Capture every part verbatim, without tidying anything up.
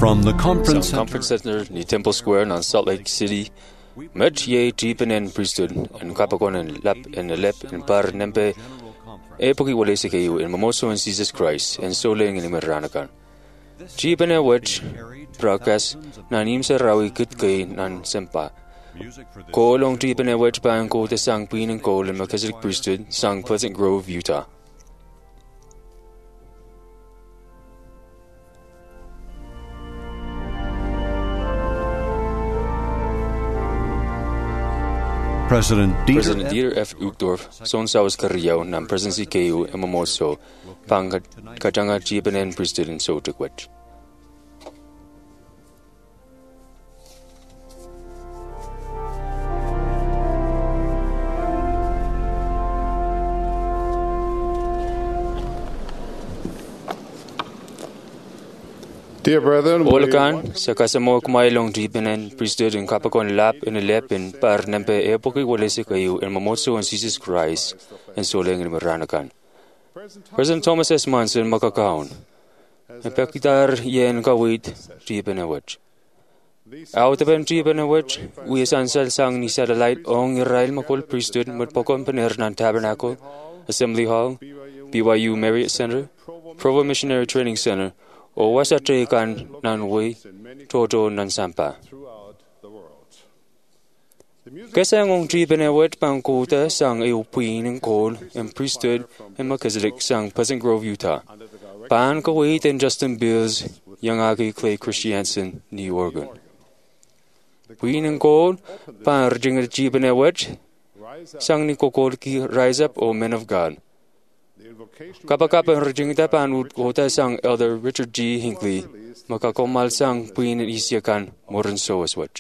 From the conference Sa conference center ni Temple Square in Salt Lake City, met ye deepen en priesthood en kapakon en lap en lep en par nempe epoki walese kayu en mamoso en Jesus Christ en soling en meranakan. Deepen en wech broadcast nanim sa rawi kit kay nan sempa. Ko long deepen en wech ban ko te sang pin en ko en Melchizedek priesthood sang Pleasant Grove, Utah. President Dieter, President Dieter F. Uchtdorf, son sawas kariyaw ng presidency kayo e mamoso pang katanga jibanen president so tukwet. Dear brethren, Olakan, sa kasamo kumailong jibanen priesthood in kapakon lap in lepin par nempe epoki walese kayo en mamoso en Jesus Christ en soling en meranakan. President Thomas S. Monson makakaon. Epekitar yen kawit jibanewich. Out of en jibanewich, we sansal sang ni satellite ong Israel makol priesthood matpokon paner nan tabernacle, Assembly Hall, B Y U Marriott Center, Provo Missionary Training Center, o wasatre kan nan way toto nan sampa. Kesa ngong jibanewich pangkuta sang eupin en kol en priesthood en Melchizedek sang Pleasant Grove, Utah. Pan kawit en Justin Bills, Young Aki Clay Christiansen, New Oregon. Queen and Gold, Pan Rjing Jibanewich, sang ni kokol ki Rise Up, O Men of God. Kapakapa Rjing Tapan would kota sang Elder Richard G. Hinckley, makakomal sang Queen and Isiakan, Moran So as what.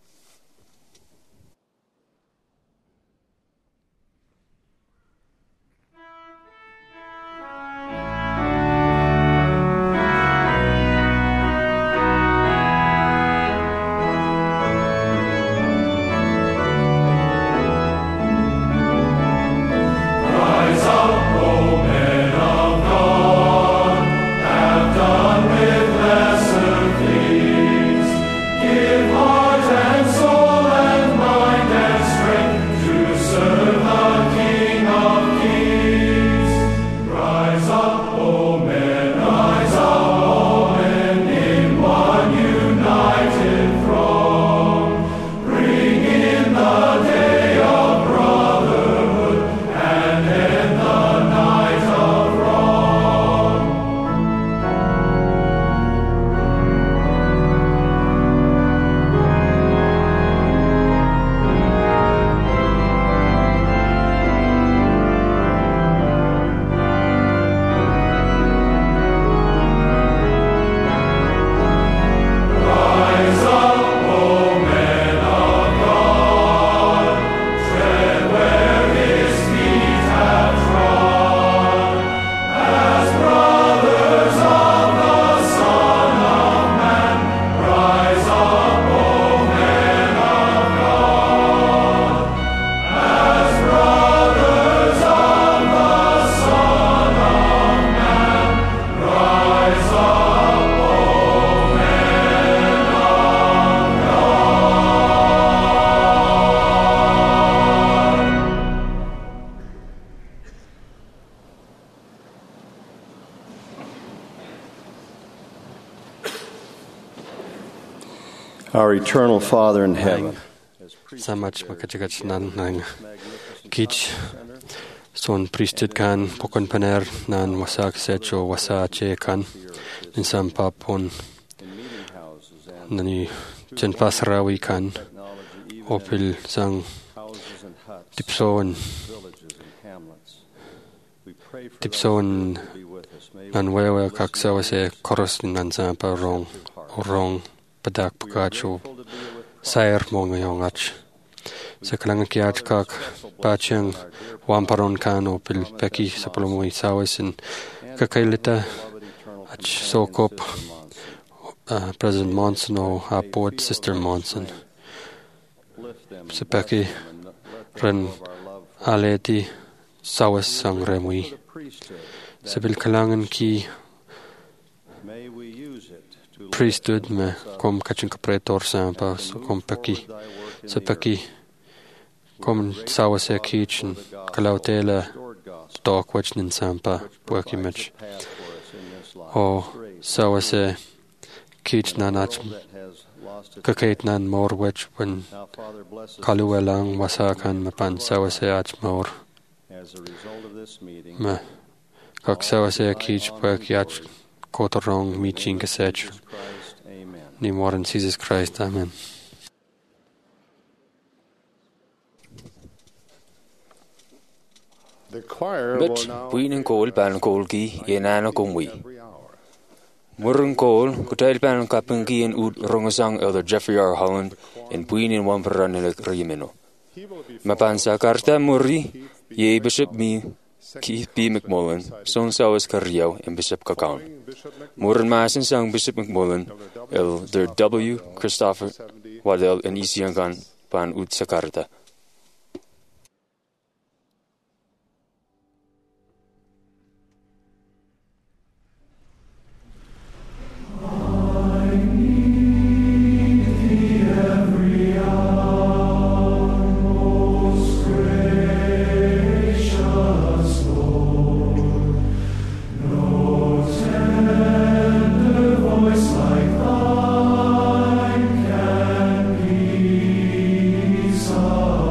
Our eternal Father in heaven, Samach makachagach nan nang kich son priesthood kan pokon paner nan wasak secho wasache kan in sampapon nani chen pasrawi kan opil sang tipson tipson nan wewe kaksawase koros nan sampa rong rong padak pakacho sair mongayongach sa kalangan kiat kak pachang wamparon kano pil peki sa palamoy sawasin kakailita ach sokop uh, President Monson o hapot Sister Monson sa peki ren aleti sawas sang remui sa bil kalangan ki priesthood me kom kachin kapretor sampa kom peki sa peki kom sawase kitchen kalautela dog wachnin sampa puakimech o sawase kitchen nach kakait nan mor wach when kaluelang wasakan mapan sawase ach mor me kak sawase kich puakiach kotorong meeting kasech ni moran Jesus Christ amen. The choir Mit will now buinen kol ban kolgi yenana kumwi. Murren kol kutail ban kapengi en ud rongosang elder Jeffrey R. Holland en buinen wamperan el rimeno. Mapansa karta muri ye bishop mi Keith B. McMullen son sawas kariao en bishop Kakan. Murren masen sang bishop McMullen elder W. Christopher Waddell en isiangan ban ud sakarta. Like thine can be so.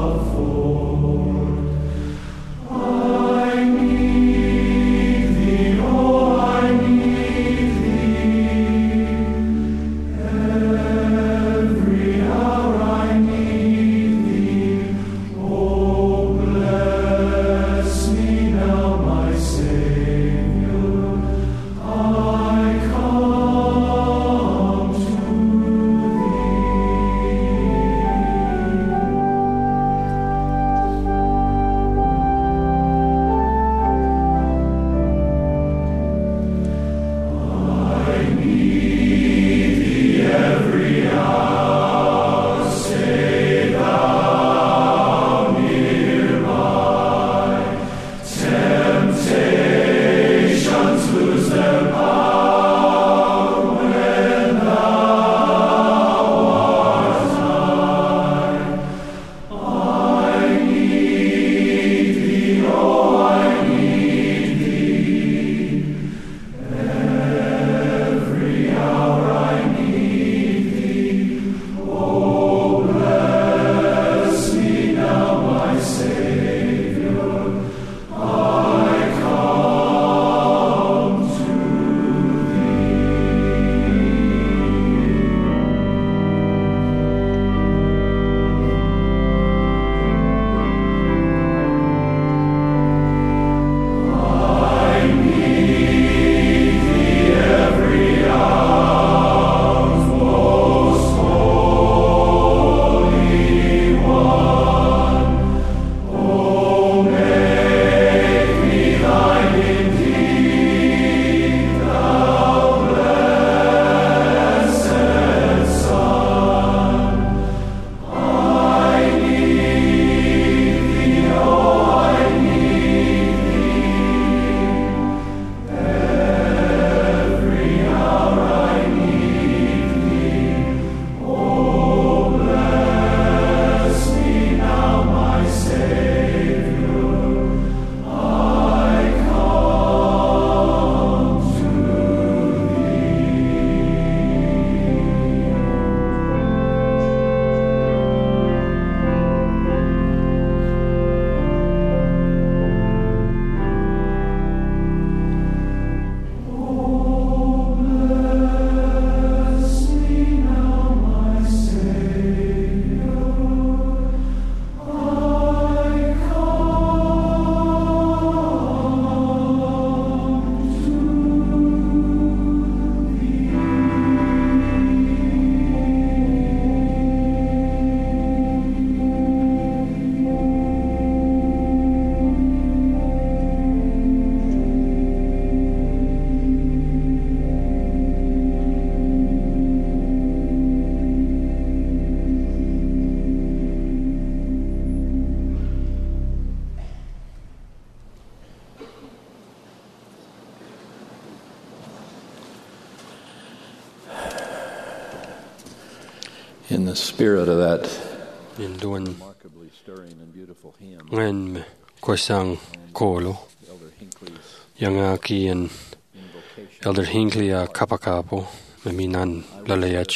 in the spirit of that in duan remarkably stirring and beautiful hymn, ngan me kosang kolo Elder Hinckley's yanga ki en invocation. Elder Hinckley a kapakapo me minan lalayach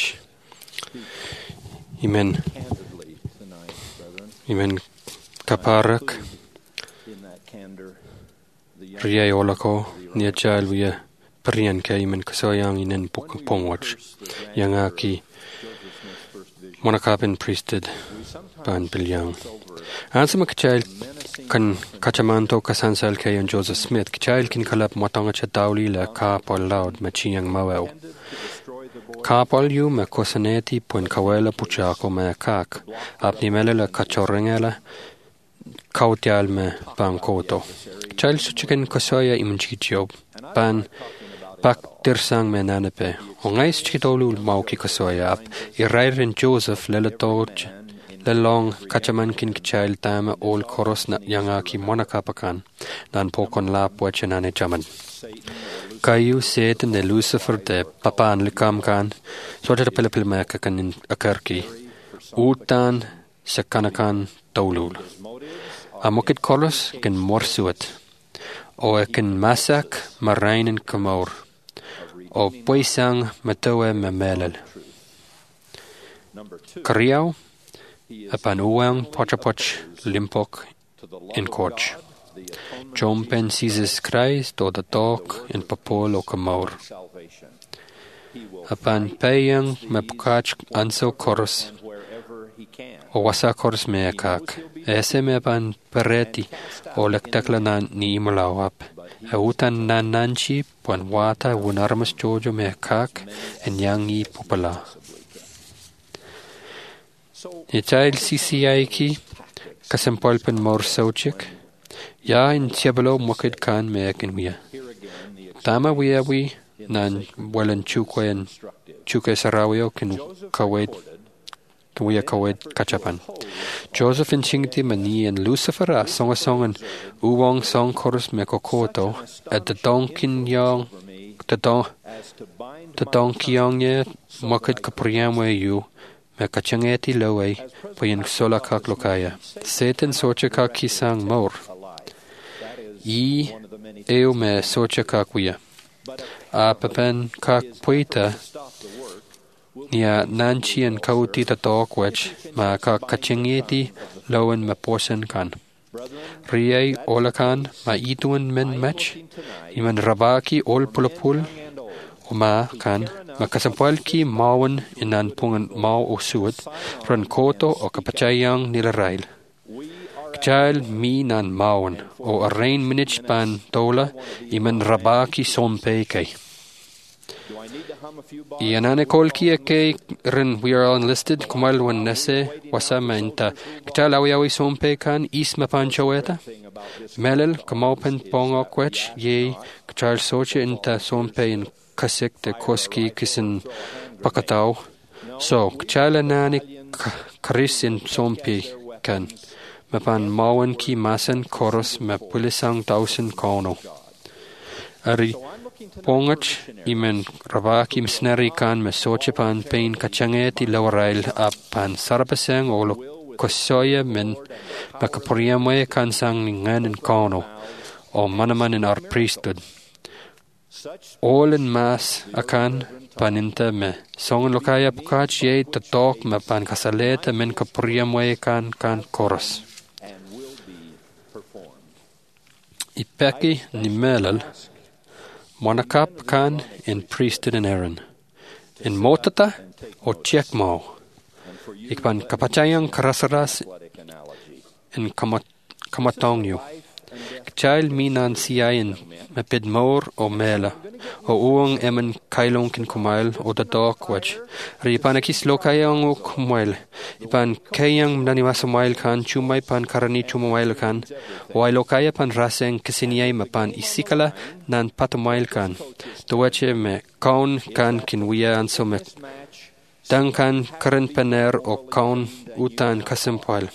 imen Candidly tonight, brethren, imen kaparak in that candor, the young riay olako nia chal via prian ka imen kasoyang inen pongwach yanga ki monakapin priested ban bilyang ansama kachal kan kachamanto kasansal kay and Joseph Smith kachal kin kalap motanga cha dawli la ka pol loud machiyang mawaw ka pol yu me kosaneti pon kawela puchako me kak apni melela kachorengela kautyal me bangkoto kachal suchiken kasoya imunchijob ban Bak tirsang me nanepe. O ngais chitolu mauki kasoya ap. Irairin Joseph lelatoj lelong kachaman kin kichail tama ol koros na yanga ki monakapakan. Dan pokon lap wachanane chaman. Kayu seten de Lucifer de papan likam kan. Soja pelepil meka kanin akarki. Utan sekanakan taulul. Amokit koros kin morsuat. O ekin masak marainin kamor. O poisang matawe memelel. Kariau, apan uwang pochapoch limpok in coach. Jompen Jesus Christ o the dog in papol o kamor. Apan payang mepukach anso koros. O wasa koros meakak. Ese me apan pereti o lektaklanan ni imalawap. Eutan nan nanchi pon wata wunarmas jojo me kak en yangi pupala. Ichail sisi ki kasempolpen mor sauchik. Ya in tiabalo mokid kan me akin wia. Tama wia wi nan welen chukwen chuke sarawio kin kawed Kuya kawed kachapan. Joseph in chingti mani and Lucifer a song a song and uwang song chorus me kokoto at the donkin young the don the donkey young ye moket kapriamwe you me kachangeti lowe payin sola kak lokaya. Satan soche kak kisang mor. E eo me soche kakuya. A papen kak puita Nia nanchi and kauti ta talk which ma ka kachingeti lowen ma portion kan. Riei olakan ma ituan men match. Iman rabaki ol pulapul o ma kan ma kasampal ki mawan inan pungan mau o suot ran koto o kapachayang nilarail. Kachal mi nan mawan o a rain minich pan dola iman rabaki sompe kay. Ianane kolki ke ren we are all enlisted kumal wan nese wasama inta ktal awi sompe kan isma panchaweta melel kamaupen pongo kwech ye ktal soche inta sompe in kasek de koski kisin pakatau so ktal nani krisin sompe kan mapan mawan ki masan koros ma pulisang tausen kono ari Pongach imen rabaki misneri kan me sochepan pain kachangeti lawarail apan sarapasang olo kosoya men makapuriamwe kan sang ngan in kono o manaman in our priesthood. All in mass akan paninta me song lokaya pukach ye to talk me pan kasaleta men kapuriamwe kan kan koros. Ipeki ni melal Monakap kan in priesthood in Aaron. In Motata o Chekmo. Ikpan kapachayang karasaras in kamatongyo. Child minan siayin mapid mor o mela. O uang emen kailong kin kumail o the dog watch. Ripanakis lokayang o kumail. Ipan kayang naniwasumail kan chumay pan karani chumail kan. O lokaya pan raseng kisiniyay mapan isikala nan patumail kan. Tuwache me kaun kan kinwiya anso me dang kan karan paner o kaun utan kasimpoil.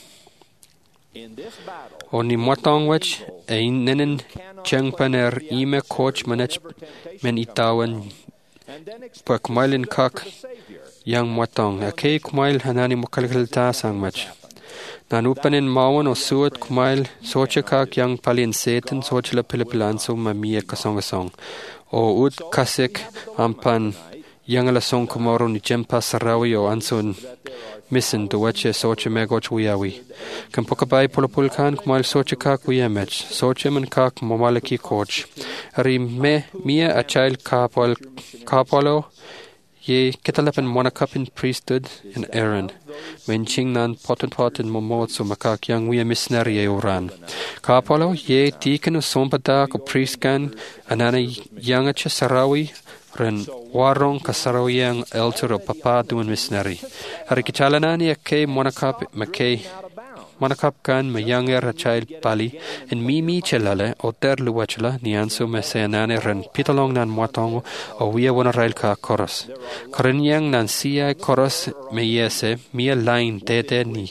O ni motong wach ein nenen cheng paner ime coach manach men itawan pak mailin kak yang mwatong a ke kumail hanani mokalkalta sang mach. Nan upanin mawan o suat kumail socha kak yang palin setan socha la pilipilanso mamia kasongasong. O ud kasik ampan yang la song kumoro ni jempa sarawi o anson misin duwache socha megoch wiyawi. Kan pokabay polopulkan kumail socha kak wiyamech. Socha man kak mamalaki coach. Ari me mia a child kapol kapolo ye kitalapan monakapin priesthood in Aaron. When chingnan potent pot in momotsu makak yang we a missionary oran. Kapolo ye deacon of sombada ko priestkan anana yangacha sarawi ren warong kasarawi yang elder of papa doing missionary. Arikichalanani a ke monakap make Manakap kan me younger a child pali in mimi chelale o ter luachla nianso me seanane ren pitalong nan muatongo o wia wana rail ka koros. Korin yang nan siya koros me yese mia line tete ni.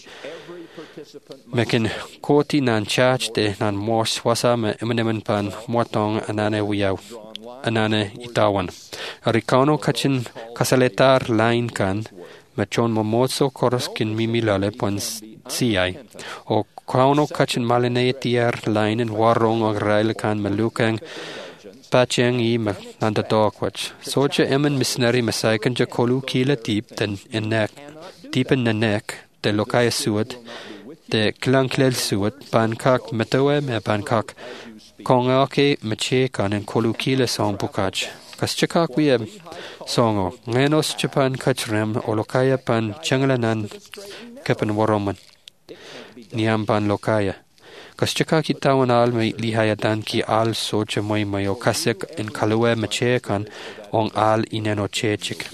Mekin koti nan chach de nan mors wasa me eminemen pan muatong anane wiyaw. Anane itawan. Arikano kachin kasaletar line kan mechon momotso koros kin mimi lale pons C I. O kauno kachin maline tier line in warong o rail kan malukang pacheng i me nanda dokwach. Socha emen missionary masaikan ja kolu kila deep den in neck, deep in the neck, de lokaya suat, de klanklel suat, bankak metoe me bankak kongake meche kan in kolu kila song bukach. Kas chakak we songo, ngenos chapan kachrem o lokaya pan changalanan kapan waroman. Niamban lokaya. Kas chaka ki tawan al me lihaya dan ki al socha moy mayo kasek in kalue meche kan on al ineno chechik.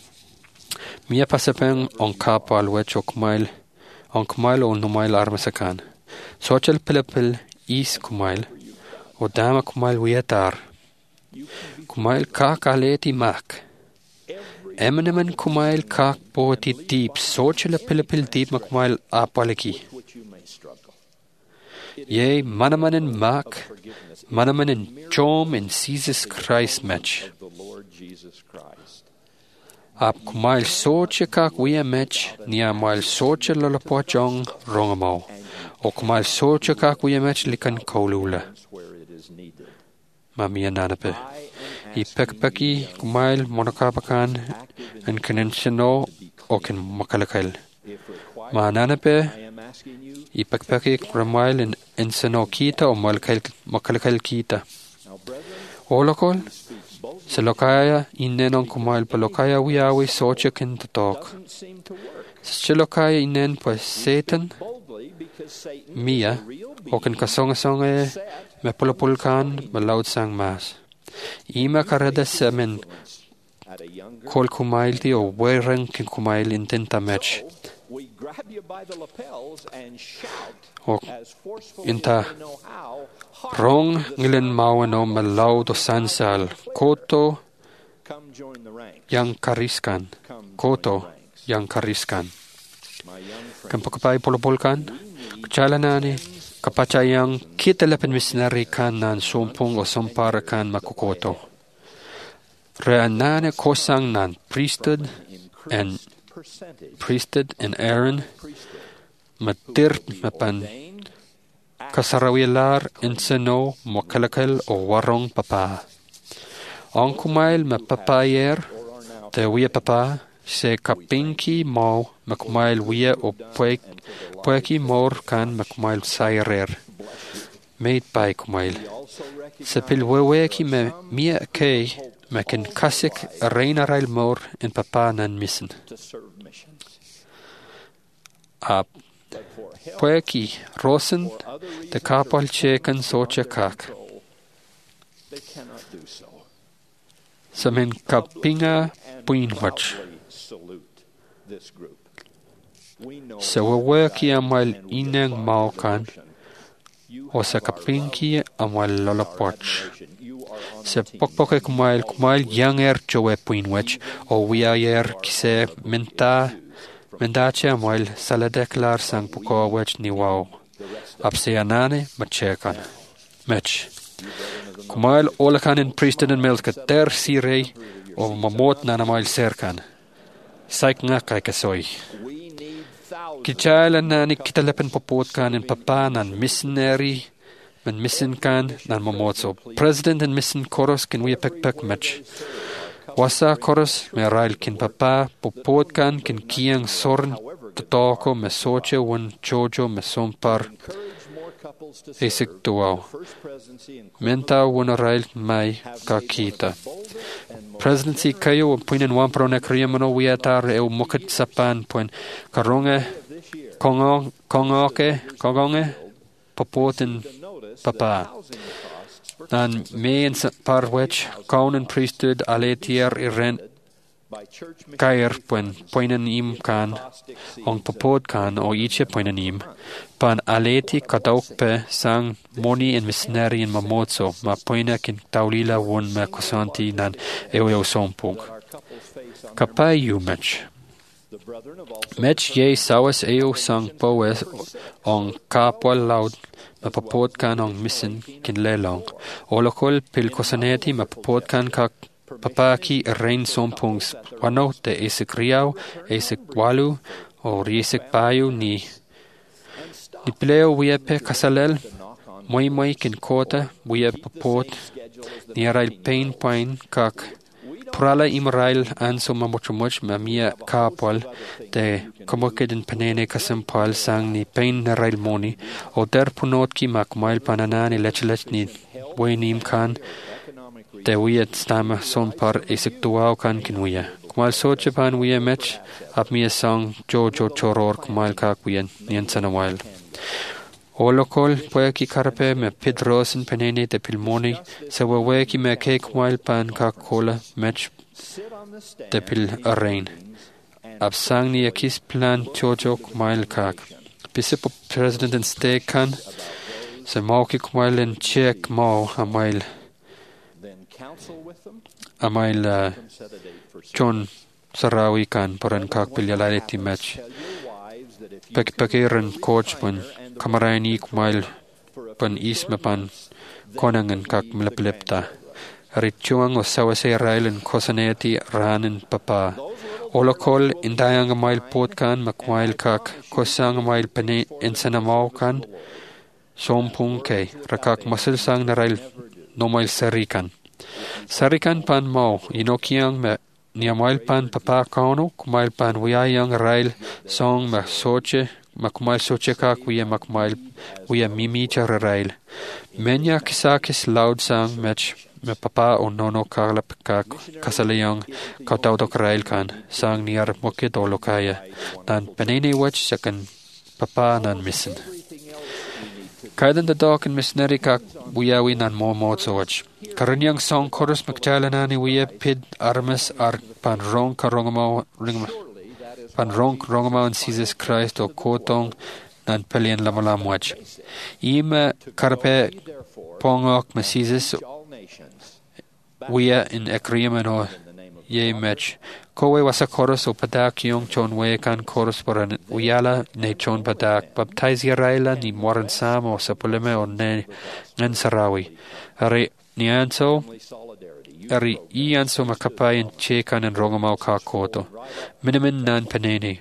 Mia pasapeng on kapal wech o kumail on kumail o numail armasakan. Sochal pilapil is kumail o dama kumail wiatar. Kumail kak aleti mak. Eminemen kumail kak boti deep sochal pilapil deep makumail apaliki. Yea, manamanin mak, manamanin chom in Jesus Christ match. Ap kumail soche kak wia match, nia mail soche lalapochong rongamo. O kumail soche kak wia match likan kolula. Mamia nanape. I pekpeki kumail monakapakan en kinenchino o kin makalakal. Ma nanape I pekpeki kumail in enseno kita o makalakal kita. Olokol se lokaya inen on kumail pa lokaya wiawi soche kin tatok. Se lokaya inen pa Satan mia o kin kasongasonga me polopulkan malaud sang mas. Ima karada semen kol kumail di o wereng kin kumail intenta match. O inta rong ngilen mawano malaud o sansal koto yang kariskan koto yang kariskan. Kan pakapay polopulkan kchalanani kapachayang kitalapan missionary kan nan sumpong o sumpara kan makukoto. Reanane kosang nan priesthood and priesthood and Aaron matir mapan kasarawilar inseno mokalakal o warong papa. Ang kumail mapapayer te wia papa se kapinki mau makumail wia o puek pueki mor kan makumail sairer. Made by kumail. Se pilweweki me mia kei makin kasik reina rail mor in papa nan missen. A pueki rosen de kapal chekan socha kak. Samin kapinga puinwach. Se weweki amal ineng maukan o sa kapinki amal lolapoch. Se pokpoke kumail kumail yanger chowe puinwach o wiayer kise menta mendache amal saladeklar sang puko wech ni wow. Apseanane machekan. Mech. Kumail olakan in priesthood and milk ter sirei o mamot nanamail serkan. Saik nga kai kasoi. Kichaila nani kitalepen popot kan in papa nan missionary men mission kan nan momotso. President and mission koros kin we pek pek match. Wasa koros me rail kin papa popot kan kin kiang sorn totoko me soche won jojo me sompar. Isik tuau. Menta won rail mai ka kita. Presidency kayo puinen wan prone kriamano wiatar e mokit sapan puen karonge kongo kongoke kongonge popotin papa. Nan me in parwech kaunen priesthood aletier iren kair puen puinen im kan on popot kan o iche puinen im pan aleti kadokpe sang moni in missionary in mamotso ma puina kin taulila won ma kosanti nan eo sompuk kapai yu match match ye sawas eo sang poes on kapwal laud ma popot kan on mission kin lelong olokol pil kosaneti ma popot kan ka papaki rein sompungs wano te esik riau esik walu o riesik payu ni ni pleo wiepe kasalel moi moi kin kota wiep popot ni rail pain pain kak prala imrail anso mamochmoch mamia kapal te komokeden panene kasampal sang ni pain na rail moni o der punot ki makmail pananani lechlech ni wenim kan te wiet stama son par isik tuau kan kinwia kumal soche pan wia mech ap mia sang jojo choror kumal kak wien nien sanawal olokol poeki karpe me pedrosin penene te pilmoni se weki me ke kumal pan kak kola mech te pil arrain ap sang ni akis plan jojo kumal kak pisipo president and stay kan se mauki kumal en check mau amail amail uh, John Sarawi kan poran kak pilyalaleti match pek pekiran coach pun kamarani kumail pun isma pan konangan kak mleplepta richuang o sawase railen kosaneti ranen papa olokol indayang amail pot kan makmail kak kosang amail pane ensanamau kan sompung ke rakak masil sang narail nomail sarikan Sarikan pan mau inokiang me niamail pan papa kauno kumail pan wiayang rail song ma soche makmail soche kak wiya makmail wiya mimi char rail menya kisakis loud sang match me papa o nono karlap kak kasalayang kautautok rail kan sang niar mokit o lokaya dan penene watch sakan papa nan missen Kaidan the dog and missionary kak wiyawi nan mo mo watch Karanyang song chorus magchalanani wiya pid armas ar pan rong karongamo ring pan rong rongamo and Jesus Christ o kotong nan pelian lamalam watch Ima karpe pongok ma Jesus wiya in agreement o ye match Kowe wasa chorus o padak yung chon we kan chorus paran uyala ne chon padak baptize yaraila ni moran sam o sapuleme o ne ngan sarawi are nianso are ianso makapayan che kan en rongamaw ka koto minimin nan panene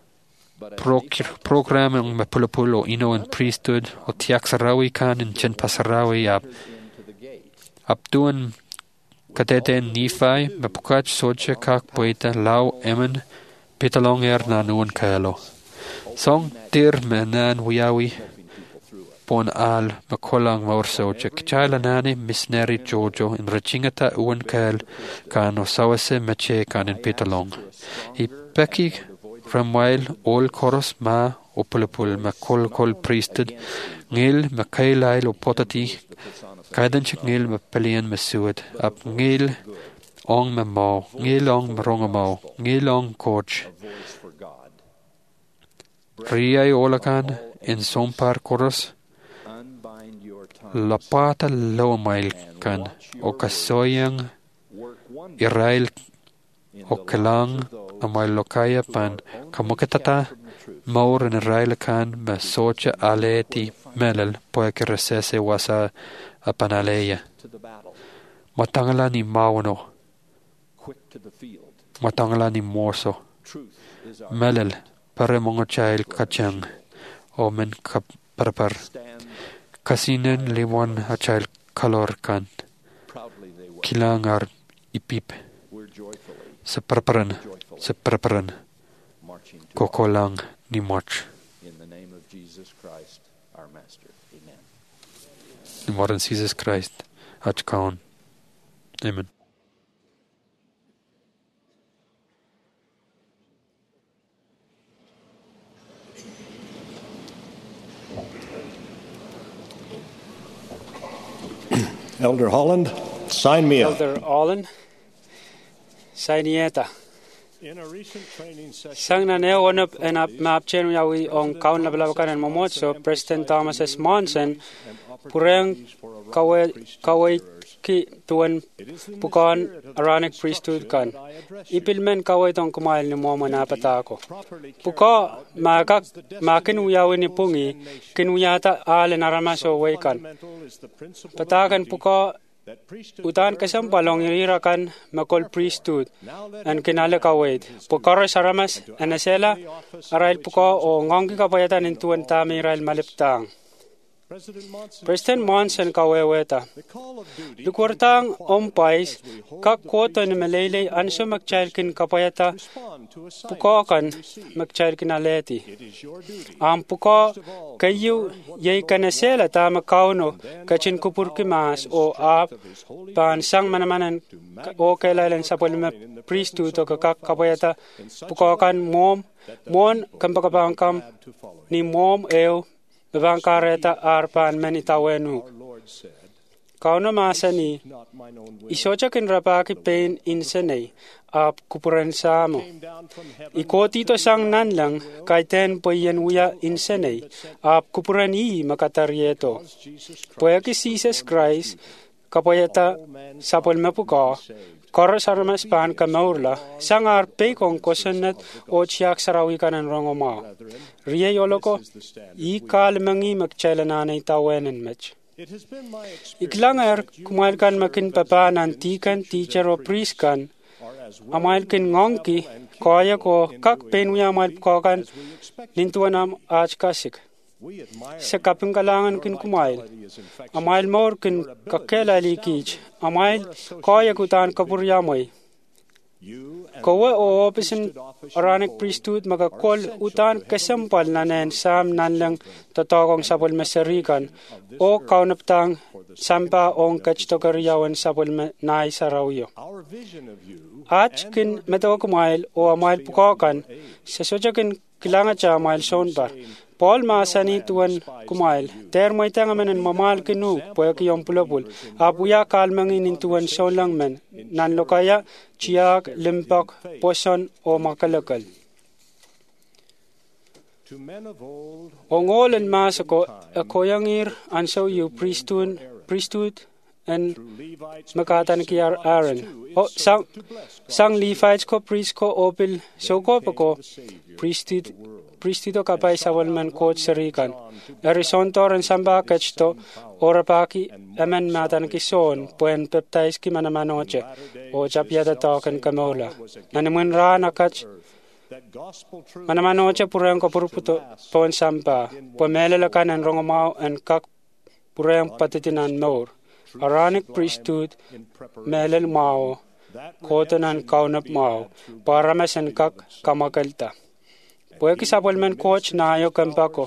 program ang mapulapul o ino en priesthood o tiyak sarawi kan en chen pasarawi ap aptuan Katete Nephi, mapukach soche kak poeta lau emen pitalong er nanuan kaelo. Song tir menan wiyawi pon al makolang maur soche. Kchaila nani missionary Jojo in rachingata uan kael kan o sawase meche kan in pitalong. I peki ramwail ol koros ma o pulapul makol kol priesthood ngil makailail o potati Kaidan chik ngil ma pelian ma suad, ap ngil ong ma mau, ngil ong ma ronga mau, ngil ong coach. Riyay olakan in sompar koros, lapata lawamail kan, o kasoyang irail o kalang amail lokaya pan, kamukatata maur in irail kan ma socha aleti melal poeke resese wasa apanaleya matangala ni mawano matangala ni morso Melel paremongochail kachang omen kap parpar. Kasinen limon achail kalorkan. Kilangar ipip. Separparan, separparan. Kokolang ni moch. In the name of Jesus Christ, our Master. Amen. Ni moran Jesus Christ. Achkaon. Amen. Elder Holland, sign me up. Elder Allen, Sainieta. In a recent training session, Sang na neo onop en ap map chen yawi on kaun la balawakan en momotso President Thomas S. Monson pureng kawe kawe ki tuan pukan Aaronic priesthood kan ipilmen kawe tong kumail ni mo na patako puka maka makin uyawi ni pungi kinuyata ale naramaso weikan patakan puka utan kasam balong irirakan makol priesthood an kinale kawait pukaro saramas anasela arail puko o ngongi kapayatan intuan tami rail maliptang President Monson kaweweta lukwartang ompais kak kwota ni malele anso magchailkin kapayata pukokan magchailkin aleti am puko kayu yay kanasela tama kauno kachin kupurkimas o ap pan sang manamanan o kailalan sa polima priesthood o kak kapayata pukokan mom mon kampakabangkam ni mom ew Bevangkareta arpan menitawenu. Kauno masani isochakin rapaki pain insenei ap kupuren samo. Ikotito sang nanlang kaiten poyen uya insenei ap kupuren i makatarieto. Poyaki Jesus Christ kapoyeta sapol mepuka kor sarmas pan kamaurla sangar pekong kosenet o chiak sarawikan en rongoma. Rie yoloko i kalmangi magchalananay tawenen mech. Iklangar kumailkan makin papa nantikan teacher o priest kan amailkin ngongki kaya ko kak penuya amail kokan lintuanam ajkasik. Sa kapingkalangan kin kumail, amail mor kin kakela likich, amail kaya kutan kapuryamoy. Kowe o opisin Aaronic priesthood magakol utan kasampal nanen sam nanlang tatokong sapol meserikan o kaunaptang sampa ong kachtokaryawan sapol nai sarawyo. Ach kin meto kumail o amail pukokan sa sojakin kilanga cha amail sonbar. Paul masani tuan kumail ter moy tanga menen mamal kinu poya ki yompulopul apuya kalmangin intuan solang men nan lokaya chiak limpak poson o makalakal ongolen masako akoyangir anso yu priesthood priesthood and makatan ki Aaron o sang sang Levites ko priest ko opil so ko pako priesthood priestito kapay sa walman coach serikan. Erisontor en samba kachto orapaki amen matan kison puen peptais ki manamanoche o chapiata token kamola. Nanimun ra nakach manamanoche pureng ko purputo pon samba pomelelakan en rongomao en kak pureng patitinan mor. Aaronic priesthood melel mao kotanan kaunap mao parames en kak kamakalta. Poeki sapolmen coach na ayo kampako.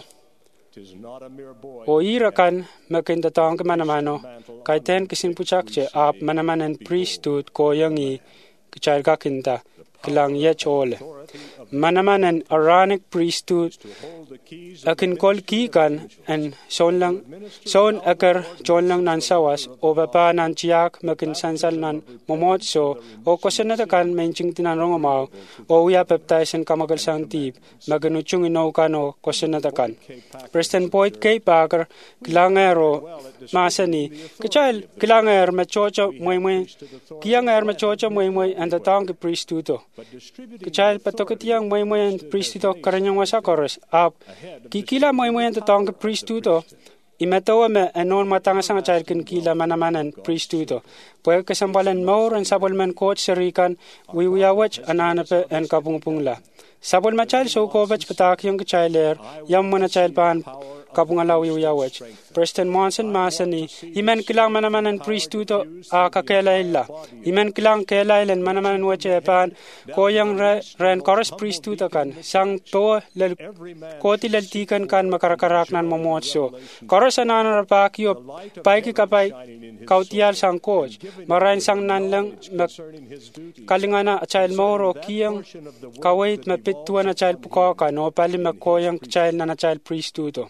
O irakan makintatong manamano kaiten kisin puchakche ap manamanen priesthood ko yangi kichal kakinta kilang yechole. Manamanen Aaronic priesthood akin kol kikan en son lang son akar jon lang nan sawas o bapa nan chiak makin sansal nan momotso o kosenatakan menching tinan rongomao o uya peptaisen kamagal sang tip maganuchung inokano kosenatakan. President Boyd K. Parker kilangero masani kichal kilanger machocho moy moy kianger machocho moy moy and the tong priesthood kichal patokatiang moy moy and priesthood karanyang wasakoros ap kikila moy moy and the tong priesthood Imetoa me enon matanga sang child kin kila manamanan priesthood. Pwe kesambalan maur en sabol men coach serikan wiwiawach ananape en kapungpungla. Sabol ma child so ko bach patak yung child er yam mana child pan kapungala wiwiawach. Preston Monson masani imen kilang manamanan priesthood a kakela illa. Imen kilang kela ilen manamanan wache pan ko yang ren chorus priesthood kan sang to lel koti lel tikan kan makarakarak nan momotso. Chorus anana pak yo pai ki kapai kautial sang coach. Marain sang nan lang kalingana child moro kiyang kawait mapituan na child pukoka no pali makoyang child na child priesthood.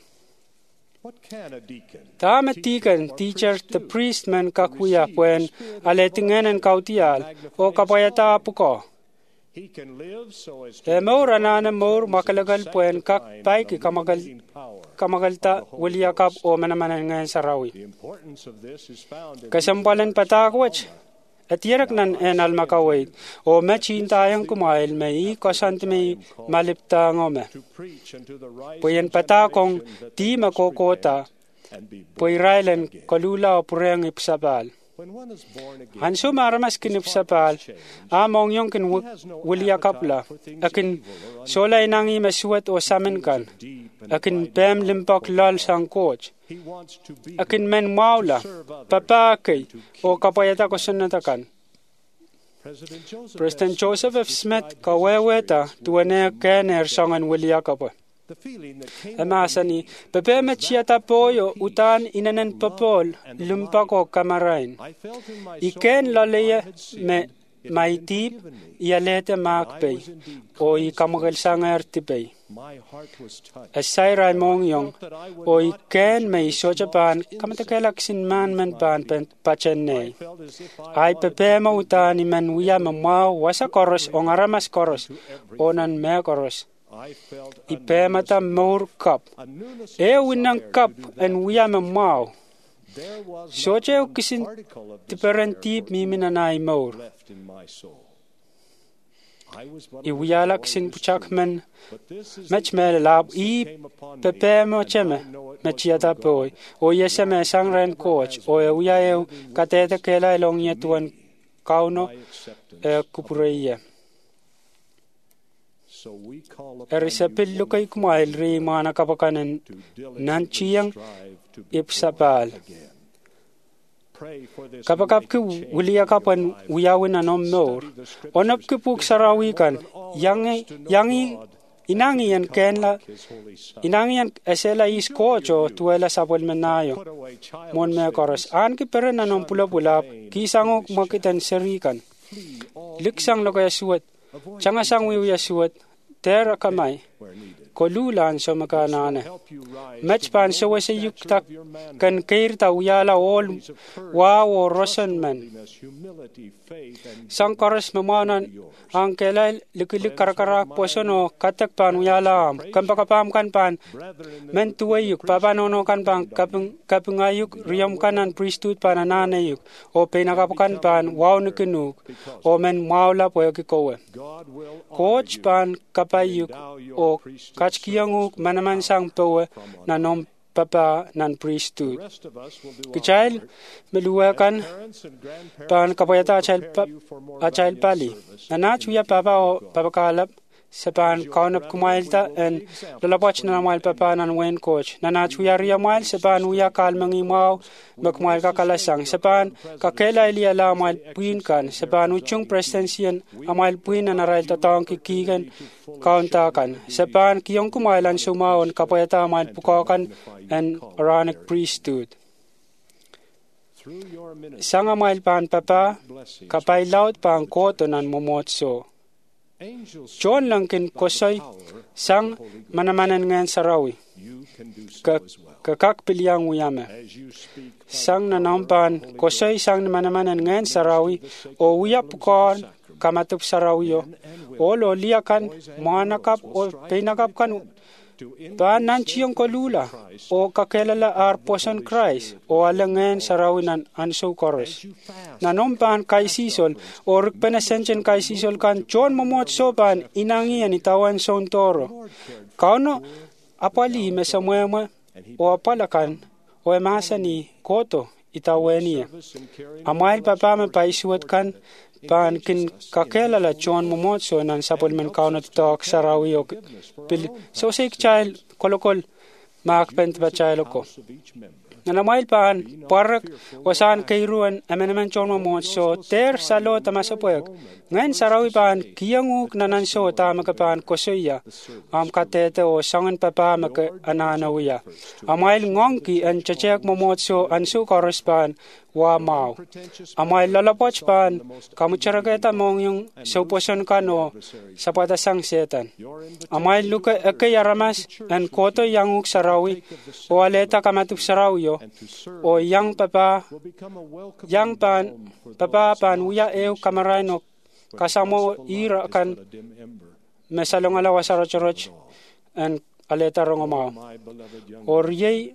Tama tikan teacher the priest man kakuya puen aletingen en kautial o kapayata puko. E maur anana maur makalagal puen kak pai ki kamagal kamagalta waliakap o manamanan ngayon sarawi. Kasampalan patakwach. At yarak nan en almakawait o machin tayang kumail may kosant may malipta ngome. Puyen patakong di makokota puy railen kolula o pureng ipsapal. Hanso maramas kinipsapal among yung kin wuliakapla akin solay nangi masuat o saminkan akin pem limpak lal sang coach. Akin men maula, papakay, o kapayata ko sunatakan. President Joseph F. Smith kaweweta tuwane kener sangan wiliakapo. Amasani, pepe mechiyata poyo utan inanan papol lumpako kamarain. Iken lalaya me maitip ialete makpay o ikamagal sangar tipay. Asay raimong yung o iken may sojapan kamatakalaksin man man pan pachenay. Ay pepe mautan iman wiya mamaw wasa koros o ngaramas koros o nan me koros. Ipe mata more cup. E winang cup and wiya mamaw. Soja o kisin tiperantip miminanay more. Iwiyalak sin puchakman mech melab I pepe mo cheme mechiata boy o yeseme sangren coach o wiyaew katete kela long yetuan kauno e kupureya erisapil lukay kumail ri mana kapakanan nanchiyang ipsapal kapakap ki wiliakapan wiyawin anom nor onap ki puk sarawikan yangi yangi inangi yan kenla inangi yan esela is kocho tuela sapol menayo mon me koros an ki peren anom pula pula kisangok makitan serikan liksang lokaya suwat changasang wiya suwat tera kamay kolulan sa makanana. Matchpan sa wasa yuktak kan kairta uyala all wow o rosan man. Sang karas mamanan ang kelay likilik karakarak posono katak pan uyala am. Kampakapam kan pan men tuwayuk papanono kan pan kapung kapungayuk riyam kanan priesthood panananayuk o pinakapakan pan wow nikinuk o men maula po yakikowe. Coach pan kapayuk o kachkiyanguk manaman sang pawe na nom papa nan priesthood. Kichail meluakan pan kapayata achal achal pali. Nanach uya papa o papakalap sepan kaunap kumailta en lalapach na namal papa nan wen coach. Nanach uya riya mail sepan uya kalmangi mau makmail kakalasang sepan kakela ilia la mail puin kan sepan uchung presidensian amal puin na naral tatang kikigan kauntakan sepan kiyong kumailan sumaon kapayata mail pukakan and Aaronic priesthood. Sang amal pan papa kapay laut pang koto nan momotso. John langkin kosoy sang manamanan ngayon sarawi. Kakak piliyang uyame. Sang nanampan kosoy sang manamanan ngayon sarawi o uyap pukon kamatup sarawi yo. O lo liakan manakap o pinakap kan ba nanchiyong kolula o kakelala ar poson Christ o alangan sarawinan anso koros nanompan kay sisol o rikpenasenchen kay sisol kan John momot sopan inangian itawan son toro kauno apali mesamuema o apalakan o emasani koto itaweni. Amail papa me paisuat kan pan kin kakela la John momotso nan supplement kaunat talk sarawi o pil so sik child kolokol mak pent ba child ko. Nanamail pan parak wasan kairuan amendment John momotso ter salo tamasapoyak. Ngayon sarawi pan kiyanguk nanan so tamakapan kosoya am katete o sangan papa maka ananawiya. Amail ngongki an chachek momotso ansu korrespan wa mau. Amail lalapoch pan kamucharaketa mong yung soposon kano sa patasang setan. Amail luka ekayaramas an koto yanguk sarawi o aleta kamatup sarawiyo o yang papa yang pan papa pan uya eu kamarano kasamo ira kan mesalong alawa sarachoroch and aleta rongomao or yay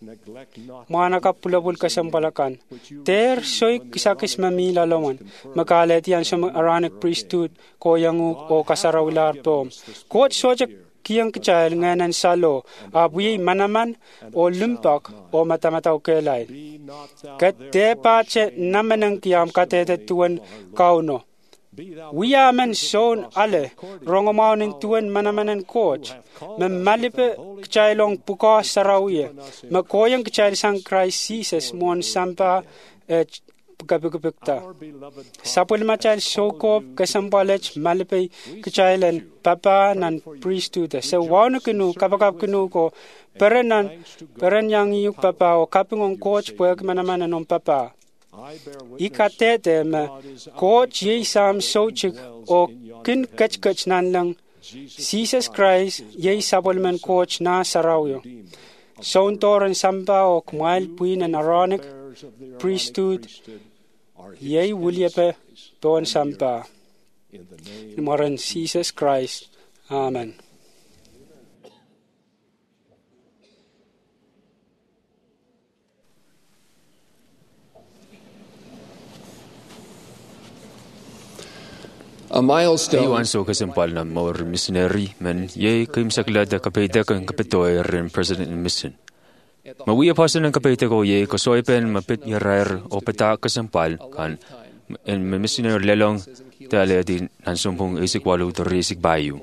mana kapulabul kasampalakan ter soy kisakis mamila lawan makalet yan sa Aaronic priesthood ko yangu o kasarawilar tom kot sojak kiyang kachayal nganan salo abuy manaman o lumpak o matamataw kelay kat te pache namanang kiyam katete tuan kauno. Wiya men son ale rongomao ning tuan manamanan coach me malipe kchailong puka sarawiye me koyang kchail sang Christ Jesus mon sampa kapikapikta sapul machal sokop kasampalech malipe kchailan papa nan priesthood so wano kinu kapakap kinu ko perenan peren yang yuk papa o kapingong coach puek manamanan on papa ikatete me coach ye sam sochik o kin kach kach nan lang Jesus Christ ye supplement coach na sarawyo son toren samba o kmail puin an Aaronic priesthood ye wulyepe don samba moran Jesus Christ. Amen. A milestone. Ayuan so kasimpal na more missionary men ye kim saklada kapita kan kapitoy rin president in mission. Mawi apostle ng kapita ko ye kosoy pen mapit yarar o pata kasimpal kan en missionary lelong tale di nansumpong isik walu to risik bayu.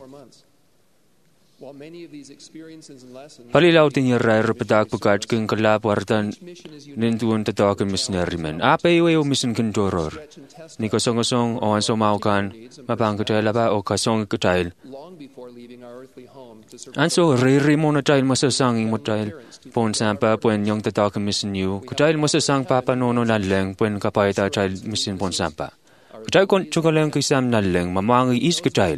Palilaw tin yarar pata pagkat king kalap wartan nintuon tatawakan missionary men. Apa iwe o mission kin doror. Ni kosong-kosong o anso maukan mapang katail ba o kasong katail. Anso riri mo na tail masasang mo tail pon sampa puen yung tatawakan mission yu. Katail masasang papa nono naleng puen kapayta tail mission pon sampa. Katail kon chukaleng kisam naleng mamangi is katail.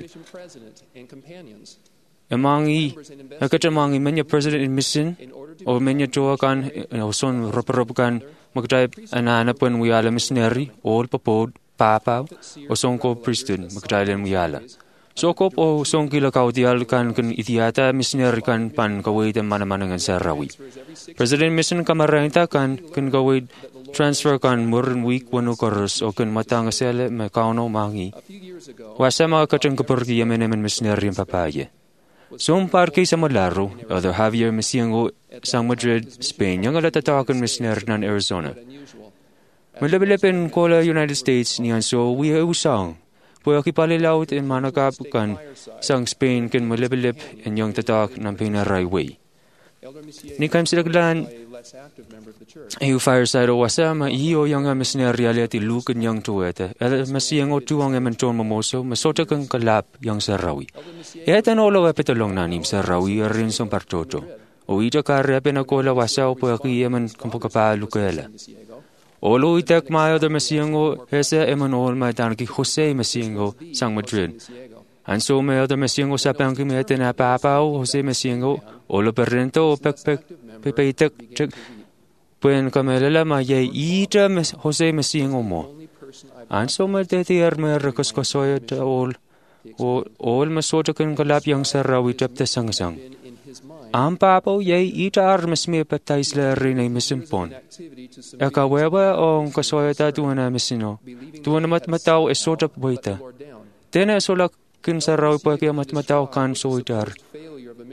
Emangi nakatamangi menya president in mission o menya tuakan o son roparopakan magkataib anana pun wiyala missionary all papod papaw o songko priesthood magkatailan wiyala sokop o songkila kautial kan kan itiata missionary kan pan kawait manamanangan sarawi president mission kamarenta kan kan kawait transfer kan murin week wano koros o kan matanga sele me kauno mangi wasa mga katang kapergi yamenemen missionary papaye. So un parque sa malaro, other Javier Mesiango sang Madrid, Spain, yung alatatawakan missionary ng Arizona. Malabilipin ko la United States niyan so we usang. Puyo kipalilaut in manakap kan sang Spain kan malabilip in yung tatak ng Pinaray Way. Ni kam silaglan ayu fireside o wasama iyo yung missionary alati lukan yung tuwete. El masiango tuwang ementon mamoso masota kang kalap yung sarawi. Etan olo epitolong nanim sarawi rin song partoto. O ita kare penakola wasa o po aki eman kumpukapa lukela. Olo itak mayo de masiango ese eman ol maitan ki Jose Masiango sang Madrid. Anso mayo de masiango sa pangki mete na papao Jose Masiango olo perrento o pek-pek pepeitek tek puen kamelala ma ye ita Jose Masiango mo. Anso matete armer koskosoy ta ol o ol masota kan kalap yang sarawi tapta sang-sang. Ang papaw ye ita armas me patais la rin ay misimpon. Eka wewa o ang kasoy ta tuwan na misino. Tuwan na matmataw esota buwita. Tena solak kin sarawi po kaya matmataw kan soitar.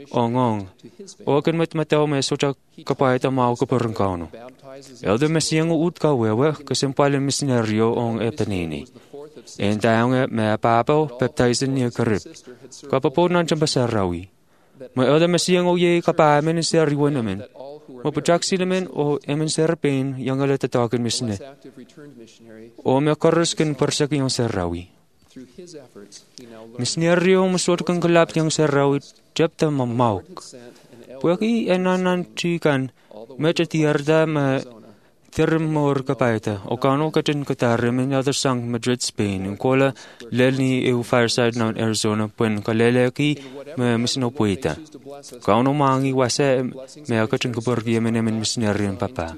ongong. Okan mat matao me socha kapay ta mau ka perengkauno. Elder mesiang ut ka wewe kesempalan missionario ong epenini. En taonge me papo baptizen ni karib. Kapapo nan chambasa rawi. Ma elder mesiang o ye kapay ministeri wanamen. Ma pajaksi namen o emen serpen yang ala tatakan misne. O me karuskin persaki yang serawi. Missionario masuk kang kelap yang serawi jabta mamauk. Puaki enanan chikan mecha tiarda ma termor kapaita. O kano katin katare min other sang Madrid, Spain. In kola lelni eu fireside na Arizona puen kalele ki me misno puita. Kano mangi wase me akatin kaburgi men men missionarian papa.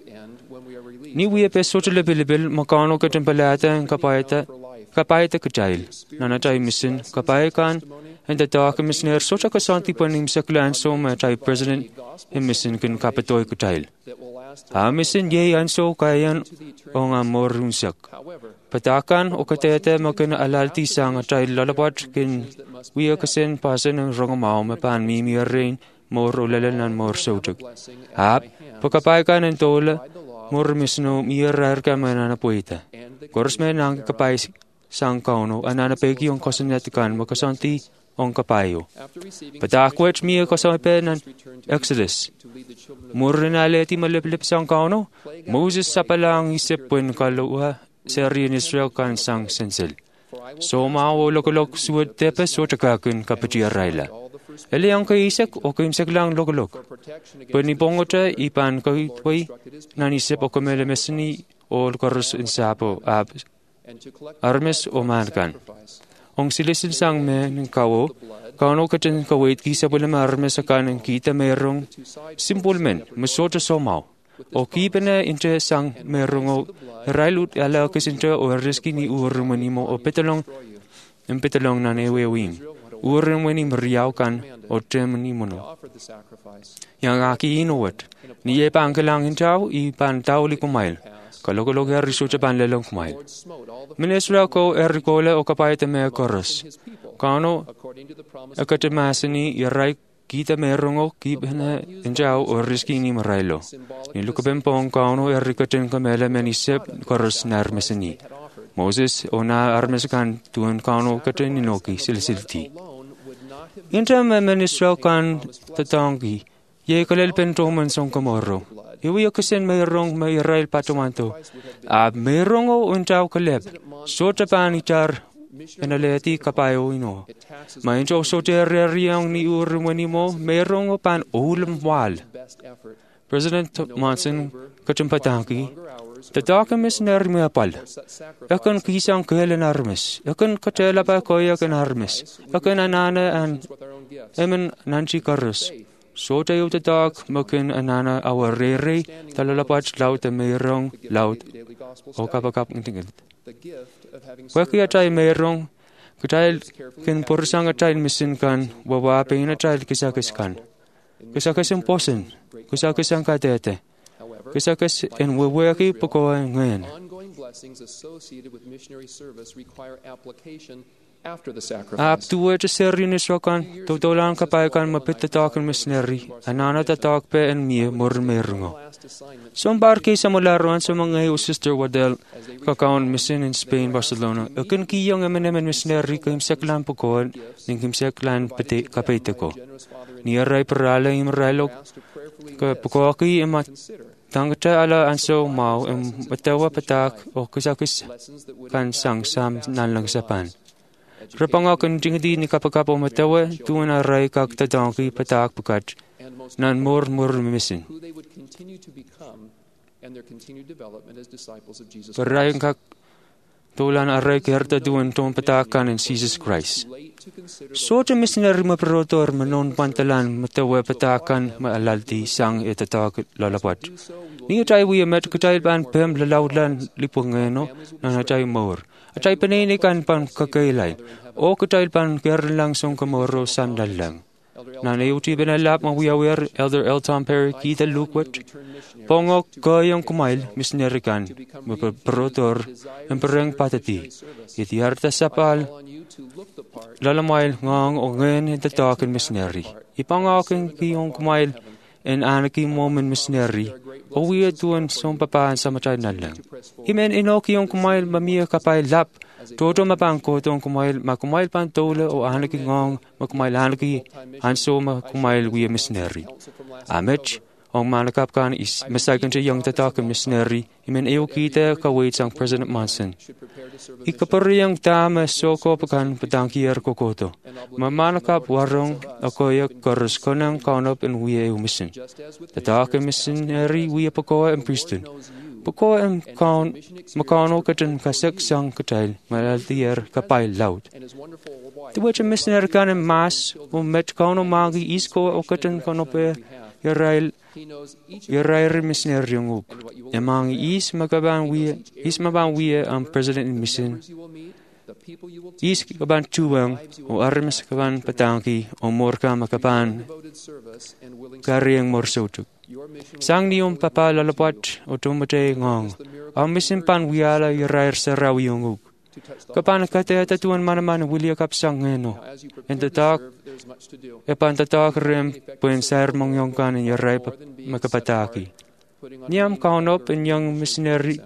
Ni we pe social level makano katin palata kapaita kapaita kajail. Nana jai mission kapaikan and the dark missioner socha kasanti panim saklan so ma jai president in mission kan kapatoy kajail. Ha mission ye anso kayan ong amor runsak. Patakan o katete makin alalti sang jai lalabat kin we kasen pasen ng rongmao mapan mimi rain mor ulalan mor sojak. Ha pakapaikan en tola mor misno mirar ka manana poeta. Korsmen ang kapay sang kauno anana pegi on kosanetikan makasanti on kapayo. Patakwech mi kosapen an Exodus. Murinale ti maliplip sang kauno. Moses sa palang isip pun kaluha seri Israel kan sang sensil. So mao lokolok suod tepes so chakakun kapati raila. Eli ang kaisak o kaimsak lang lokolok. Panipongocha ipan kaitway nanisip o kamele mesni o korus insapo ab armes o mankan. Ong silisin sang me ng kawo, kano katin kawait kisa pala marmes akan ng kita merong simpulmen, masocha somaw. O kipa na inche sang merong o railut ala kasincha o riski ni urumanimo o petalong ng petalong na newewin. Urumanim riyaw kan o tremanimo no. Yang aki inuwat, niye pa ang kalangin chow, ipan tao li kumail. Kalog-kalog er risucha pan lelong kumail. Minesra ko erikola o kapayta me koros. Kano akatimasani iray kita merong o kibana injaw o riski ni maraylo. Nilukabem pong kano erikatin kamela menisip koros na armesani. Moses o na armesakan tuan kano katin ninoki silsilti. Intra me minesra kan tatangi. Ye kalel pentoman song kamoro. Iwi akasin mayroong may Israel patumanto. Ab mayroong o untaw kaleb. Sota panitar enaleti kapayo ino. Mainjo sota reriyang ni urumani mo mayroong o pan ulam wal. President Monson kachumpatangki. Tatakamis na armiapal. Akan kisang kailan armis. Akan katela pa koya kan armis. Akan anana an emen nanchi karus. So tayo tatak makin anana awarere talalapach laut a mayroong laut o kapakap ng tingil. Waki atay mayroong katay kin pursang atay misin kan wawapin atay kisakas kan. Kisakas ang posen, kisakas ang katete, kisakas ang wawaki pakoa ngayon. Ap tuwa cha seri ni sokan, tutulang kapayakan mapitatakan misneri, anana tatak pe en miye murmerungo. Sombar kay sa mularuan sa mga iyo Sister Waddell, kakaon misin in Spain, Barcelona, akin kiyong emenemen misneri kaimsak lang pukoan, ning kimsak lang pati kapite ko. Niyaray parala imralok, kapukaki emat, tangkata ala anso mau, em batawa patak, o kusakis kan sang sam nalang sapan. Rapangakan tingdi ni kapakapo matawa tuan aray kag tadangki patak pakat nan mor mor misin. Parayang kag tulan aray kerta tuan tuan patakan in Jesus Christ. So ta missionary maprotor manon pantalan matawa patakan maalalti sang itatak lalapat. Ni tay we met katay ban pem lalawlan lipungeno na tay mor. Atay paninikan pan kakailay. O katay pan ker langsung kamoro sandal lang. Nanayuti benalap mawiawer Elder L. Tom Perry kita lukwat. Pongok kayang kumail misnerikan. Mapaprotor ang perang patati. Itiarta sapal. Lalamail ngang o ngayon hintatakan misneri. Ipangaking kiyong kumail en anaki moment missionary. Owiya tuan som papaan sa machay nalang. Imen ino kiyong kumail mamia kapay lap. Todo mapang ko tong kumail makumail pan tole o anaki ngong makumail anaki anso makumail wiya missionary. Amech Ong manakap kan is masagan siya yung tatak missionary. Imen ew kita kawait sang President Monson. Ikapariyang tama soko pakan patangkiyar kokoto. Mamanakap warong akoya korus konang kaunop en wiya ew mission. Tatak missionary wiya pakoa en priesthood. Pakoa en kaun makano katan kasak sang katail malaltiyer kapay laut. Tuwacha missionary kan en mas o met kauno magi isko o katan kanope Yarail Yarail missionary yung up. Emang is magaban wiya is maban wiya ang president in mission. Is kaban tuwang o armas kaban patangki o morka makaban karyang morsotuk. Sang niyong papa lalapat o tumatay ngong. Ang mission pan wiyala Yarail sa raw yung up. Kapan kateta tuan manaman wilya kapsang ngeno. En tatak epan tatak rem puen ser mongyong kanin yaray makapataki. Niyam kaunop en yung missionary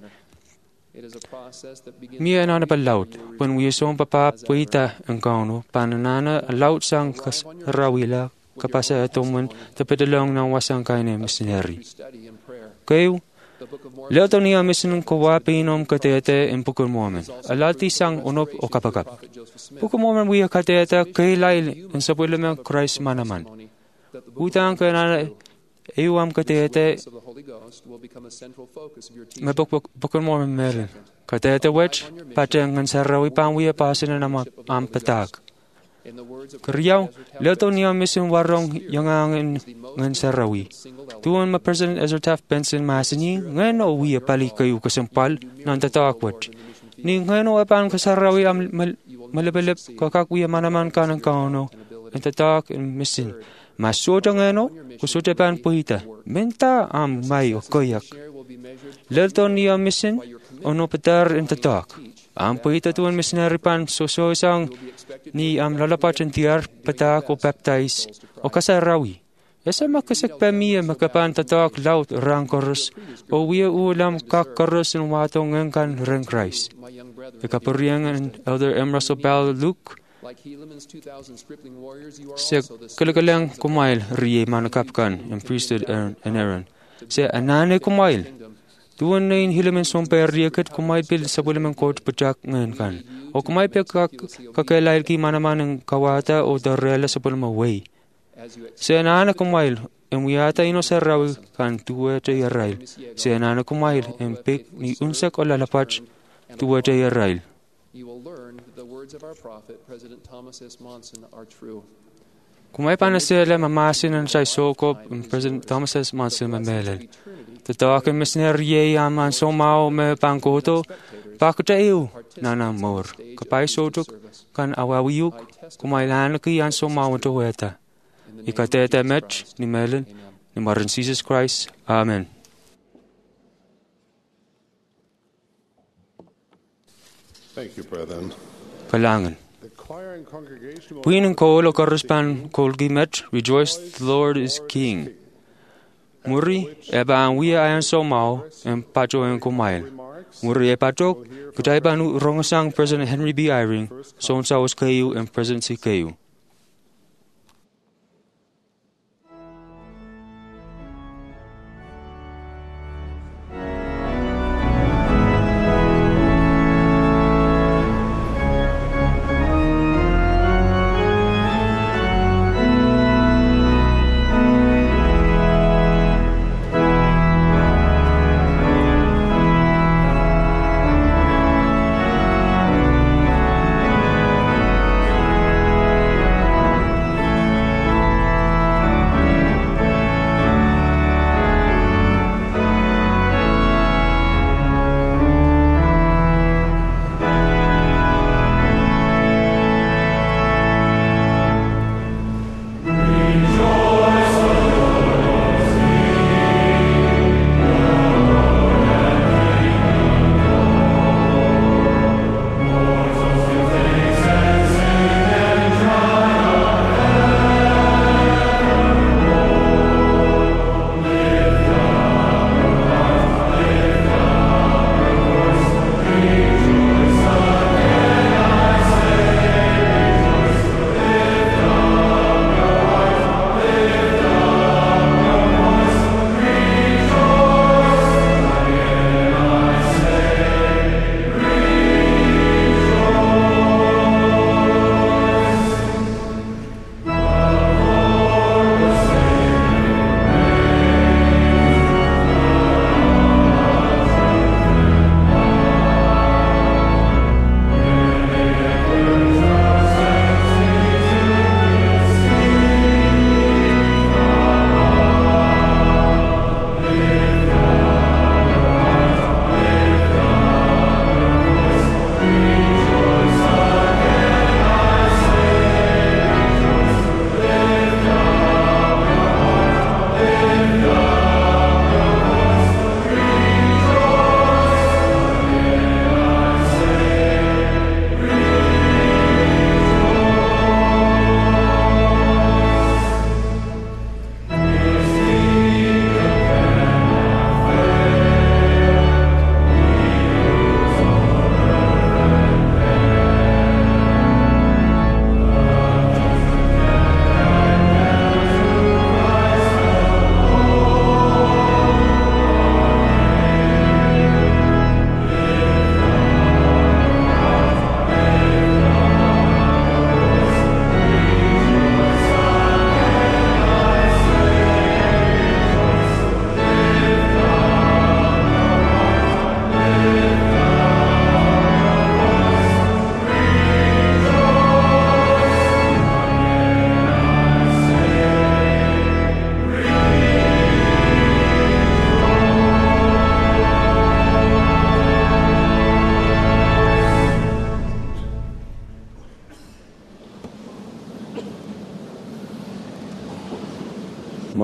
Mia nana palaut pun wiya som papa puita en kauno pananana laut sang kas rawila kapasa atoman tapedalong ng wasang kain missionary. Kayo Leto niya mission ko wapinom katete en Book of Mormon. Alati sang unop o kapagap. Book of Mormon wiya katete kay lail en sa pulamang Christ manaman. Utang ka na iwam katete may Book of Mormon meron. Katete wech pateng en sarawi pang wiya pasin na am patak. Kariyaw, leto niya mission warong yung angin ngan sarawi. Tuon ma President Ezra Taft Benson masini, ngayon o wiya pali kayo kasampal ng tatakwat. Ni ngayon o apan kasarawi am malabalip kakakwiya manaman ka ng kauno, ang tatak ang mission. Masuda ngayon o, kusuda pan puhita, menta am may o koyak. Leto niya mission, ono patar ang tatak. Ang puhita tuon missionary pan soso isang ni am lalapat ang tiar patak o baptize o kasarawi. Esa makasak pamiya makapan tatak laut rang korus o wiya ulam kak korus ng watong ngangkan rang Christ. Ikapuriang ang Elder M. Russell Bell Luke siya kalagalang kumail riye manakapkan ang priesthood and Aaron. Siya ananay kumail. Tuwan na yung hilaman song periyakat kumail pil sa bulamang court patak ngayon kan. O kumail pil kakailail ki manaman ng kawata o darela sa bulamang way. Siya nana kumail, ang wiyata ino sa raw kan tuwa tayo rail. Siya nana kumail, ang pik ni unsak o lalapach tuwa tayo rail. Kumay pa na sila mamasin ang say sokop ang President Thomas S. Monson mamelal. Tatawakan misnerye yaman somao me pangkoto, bakit tayo nana mor. Kapay sotok kan awawiyuk, kumaylan ki yan somao tuweta. Ikatete match ni Melon ni Maran Jesus Christ. Amen. Thank you, brethren. Kalangan. The choir and congregation will Puin ang kol o karuspan kol gimet, rejoice the Lord is King. Muri, eba ang wiya ayan so mao, ang pacho ang kumail. Muri e pacho, kutay ba nu rongasang President Henry B. Eyring, son sa os kayo ang presidency kayo.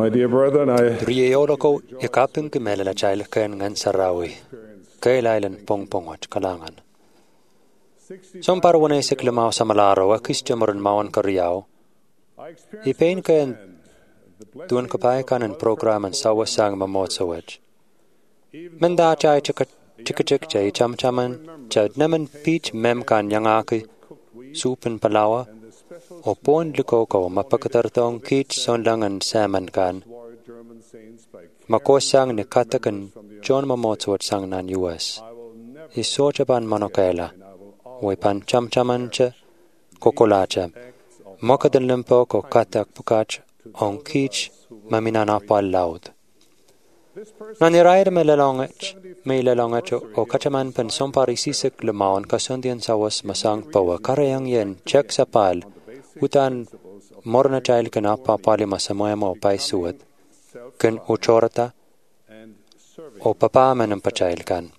My dear brethren, I Rioloko ikaping kimela chail ken ngan sarawi. Kailailan pong pongwat kalangan. Som parwane siklemao samalaro akis jamuran mawan kariao. Ipain ken tuan kapai kanan program and sawasang mamotsawaj. Menda chai chika chika chik chay cham chaman chad naman peach mem kan yangaki supen palawa o pon likoko mapakatartong kich sonlangan saman kan. Makosang ni katakan John mamotsawaj sang nan U S. Isochapan manokela. Wipan cham chaman cha kokolacha. Makadan limpo ko katak pukach on kich maminana pal laud. Naniraid me lalongach, me lalongach o kachaman pen sompari sisik lumaon kasundian sawas masang pawa karayang yen chek sapal utan morna chail kanapa pali masamoyamo pai suat ken uchorata o papa menam pachail kan.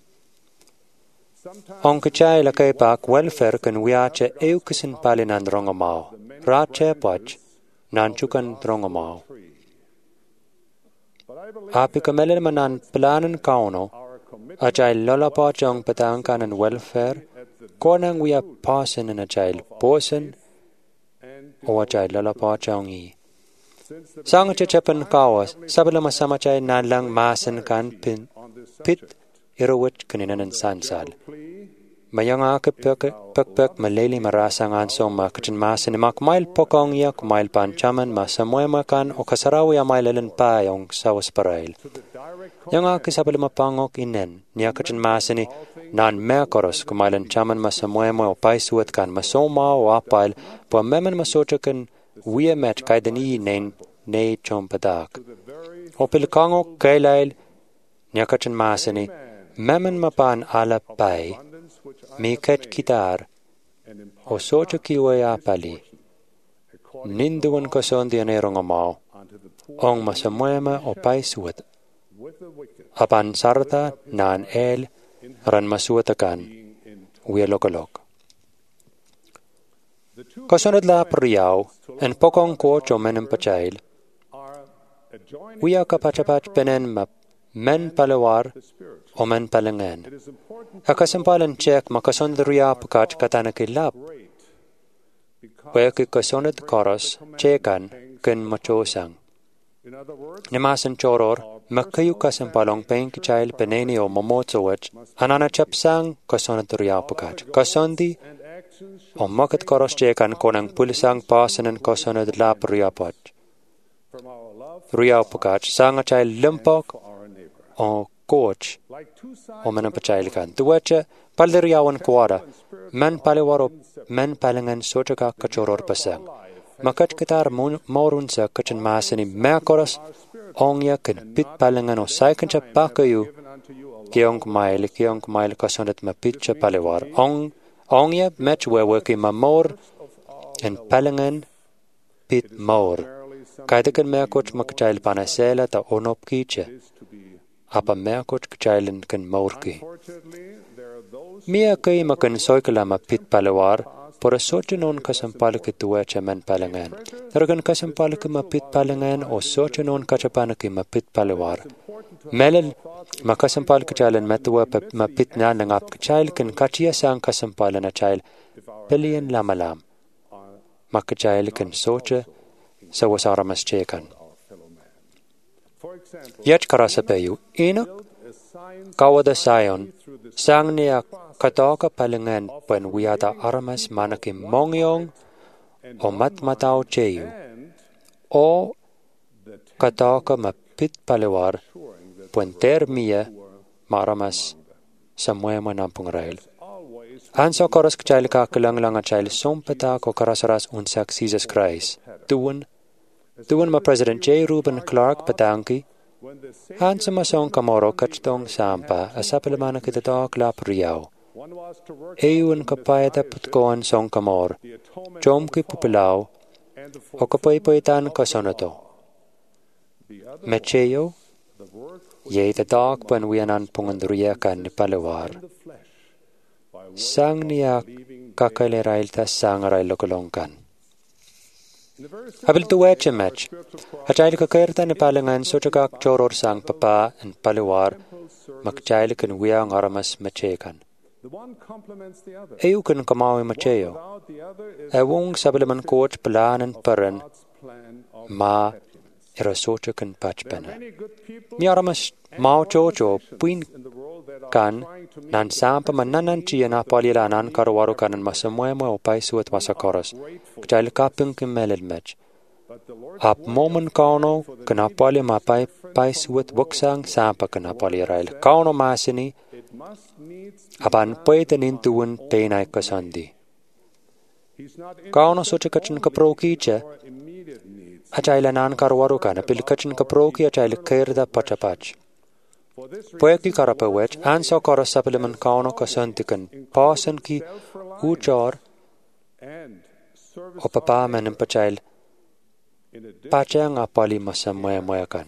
On kachai la kay pak welfare kan wiache eukisin palinan rongomao, rache pach, nanchukan rongomao. Api kamelin manan planan kauno, achai lola pachong patangkan and welfare, konang wia pasen and achai posen, o achai lola pachong i. Sang chachapan kawas, sabalama samachai nalang masen kan pin, pit, irowit kaninan and sansal. Mayanga ke pek pek pek maleli marasang ansong ma kachin masin mak mail pokong ya kumail pan chaman ma samoy makan o kasarawi ya mailelen pa yung sawas parail. Yanga ke sabal mapangok inen niya kachin masini nan mekoros kumailen chaman ma samoy mo pai suat kan masoma o apail po memen masochakan wiya met kaidani nen ne chompadak. O pilkangok kailail niya kachin masini memen mapan ala pai miket kitar o socho kiwaya pali ninduan kasondi anerong amao ong masamuema o pai suat apan sarta nan el ran masuatakan wialokalok kasonod la priyaw en pokong ko chomenem pachail wiya kapachapach penen map men palawar o men palangan. Akasampalan check makasonad riya pakach katanakilap. Waya kikasonad koros chekan ken machosang. Nimasan choror makayu kasampalong peng kichail peneni o mamotsawach anana chapsang kasonad riya pakach. Kasondi o makat koros chekan konang pulisang pasanan kasonad lap riya pach. Riya pakach sang achay limpok o coach o men pachailkan tuwacha paleriawan kuara men palewaro men palangan sochaka kachoror pasang makat kitar morun sa kachan masani mekoros ongya ken pit palangan o saikan cha pakayu kiong mail kiong mail kasonat mapit cha palewar ong ongya match wewe ki mamor en palangan pit mor kaitakan mekoch makachail panasela ta onop kiche apa meakot kachailan kan maurki. Mia kay makan soykala mapit palawar, para sochanon kasampal kituwa chaman palangan. Taragan kasampal ka mapit palangan o sochanon kachapan ki mapit palawar. Melal makasampal kachailan matuwa mapit na nangap kachail kan kachiya sang kasampalan na chail pilian lamalam. Makachail kan socha sa wasaramas chekan. Yet karasapayu, Enoch, kawada sayon, sang niya katoka palangan pen wiyata aramas manaki mongyong o matmataw cheyu, o katoka mapit palawar pen termiya maramas sa muema ng pangrail. Anso koras kachayl kakilang lang at chayl sompata ko karasaras unsak Jesus Christ, tuwan Tuwan ma President J. Reuben Clark Patanki, han sa masong kamoro kachtong sampa asapalaman kitatok lap riyaw. Ewan kapayata putkoan song kamor, chom ki pupilaw, o kapaypaytan kasonato. Mecheyo, ye tatok panwianan pungandriyakan ni palawar. Sang niya kakalerail ta sang aray lokolongkan. Abil tuweche mech. Achail ka kerta ni palingan sojagak choror sang papa and paliwar makchail kan wiang aramas machekan. Eyu kan kamawi macheo. Ewung sabeleman coach pelanan paran ma irasocha kan pachpena. Mi aramas mao chocho puin kan nan sampa mananan chia na palila nan karwaru kanan masamuemo o paisuat masakoras. Kchail kapung kim melel mech. Ap momen kauno kena pali ma pai paisuat wuksang sampa kena pali rail. Kauno masini apan poetenin tuun peinai kasandi. Kauno socha kachin kaproki che achaila nan karwaru kana pil kachin kaproki achaila kerda pachapach. Poeki karapawech anso kara sapeleman kauno kasantikan pasan ki uchar o papa menem pachail pachang apali masamaya mayakan.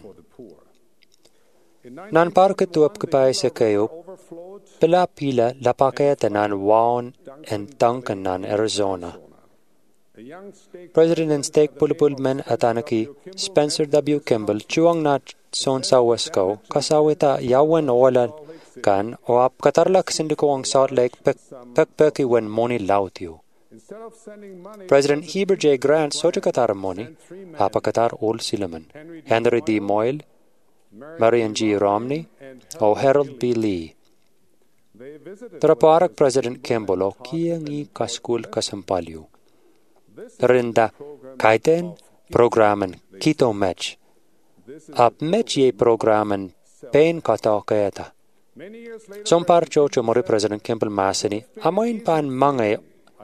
Nan parke tuap kipaise kayo pila pila lapakayata nan waon and Duncan nan Arizona. President and Stake Pulipul men atanaki Spencer W. Kimball chuang na son sa Wesko kasawita yawan ola kan o ap katarlak sindiko ang Salt Lake pekpeki wen moni lautiu. President Heber J. Grant soja katar moni apakatar ol silaman Henry D. Moyle, Marion G. Romney o Harold B. Lee. Teraparak President Kimball o kiangi kaskul kasampalyu. Rinda kaiten programen kito match. Ap match ye programen pain kata kayata. Sompar chocho mori President Kimball masini amoin pan mange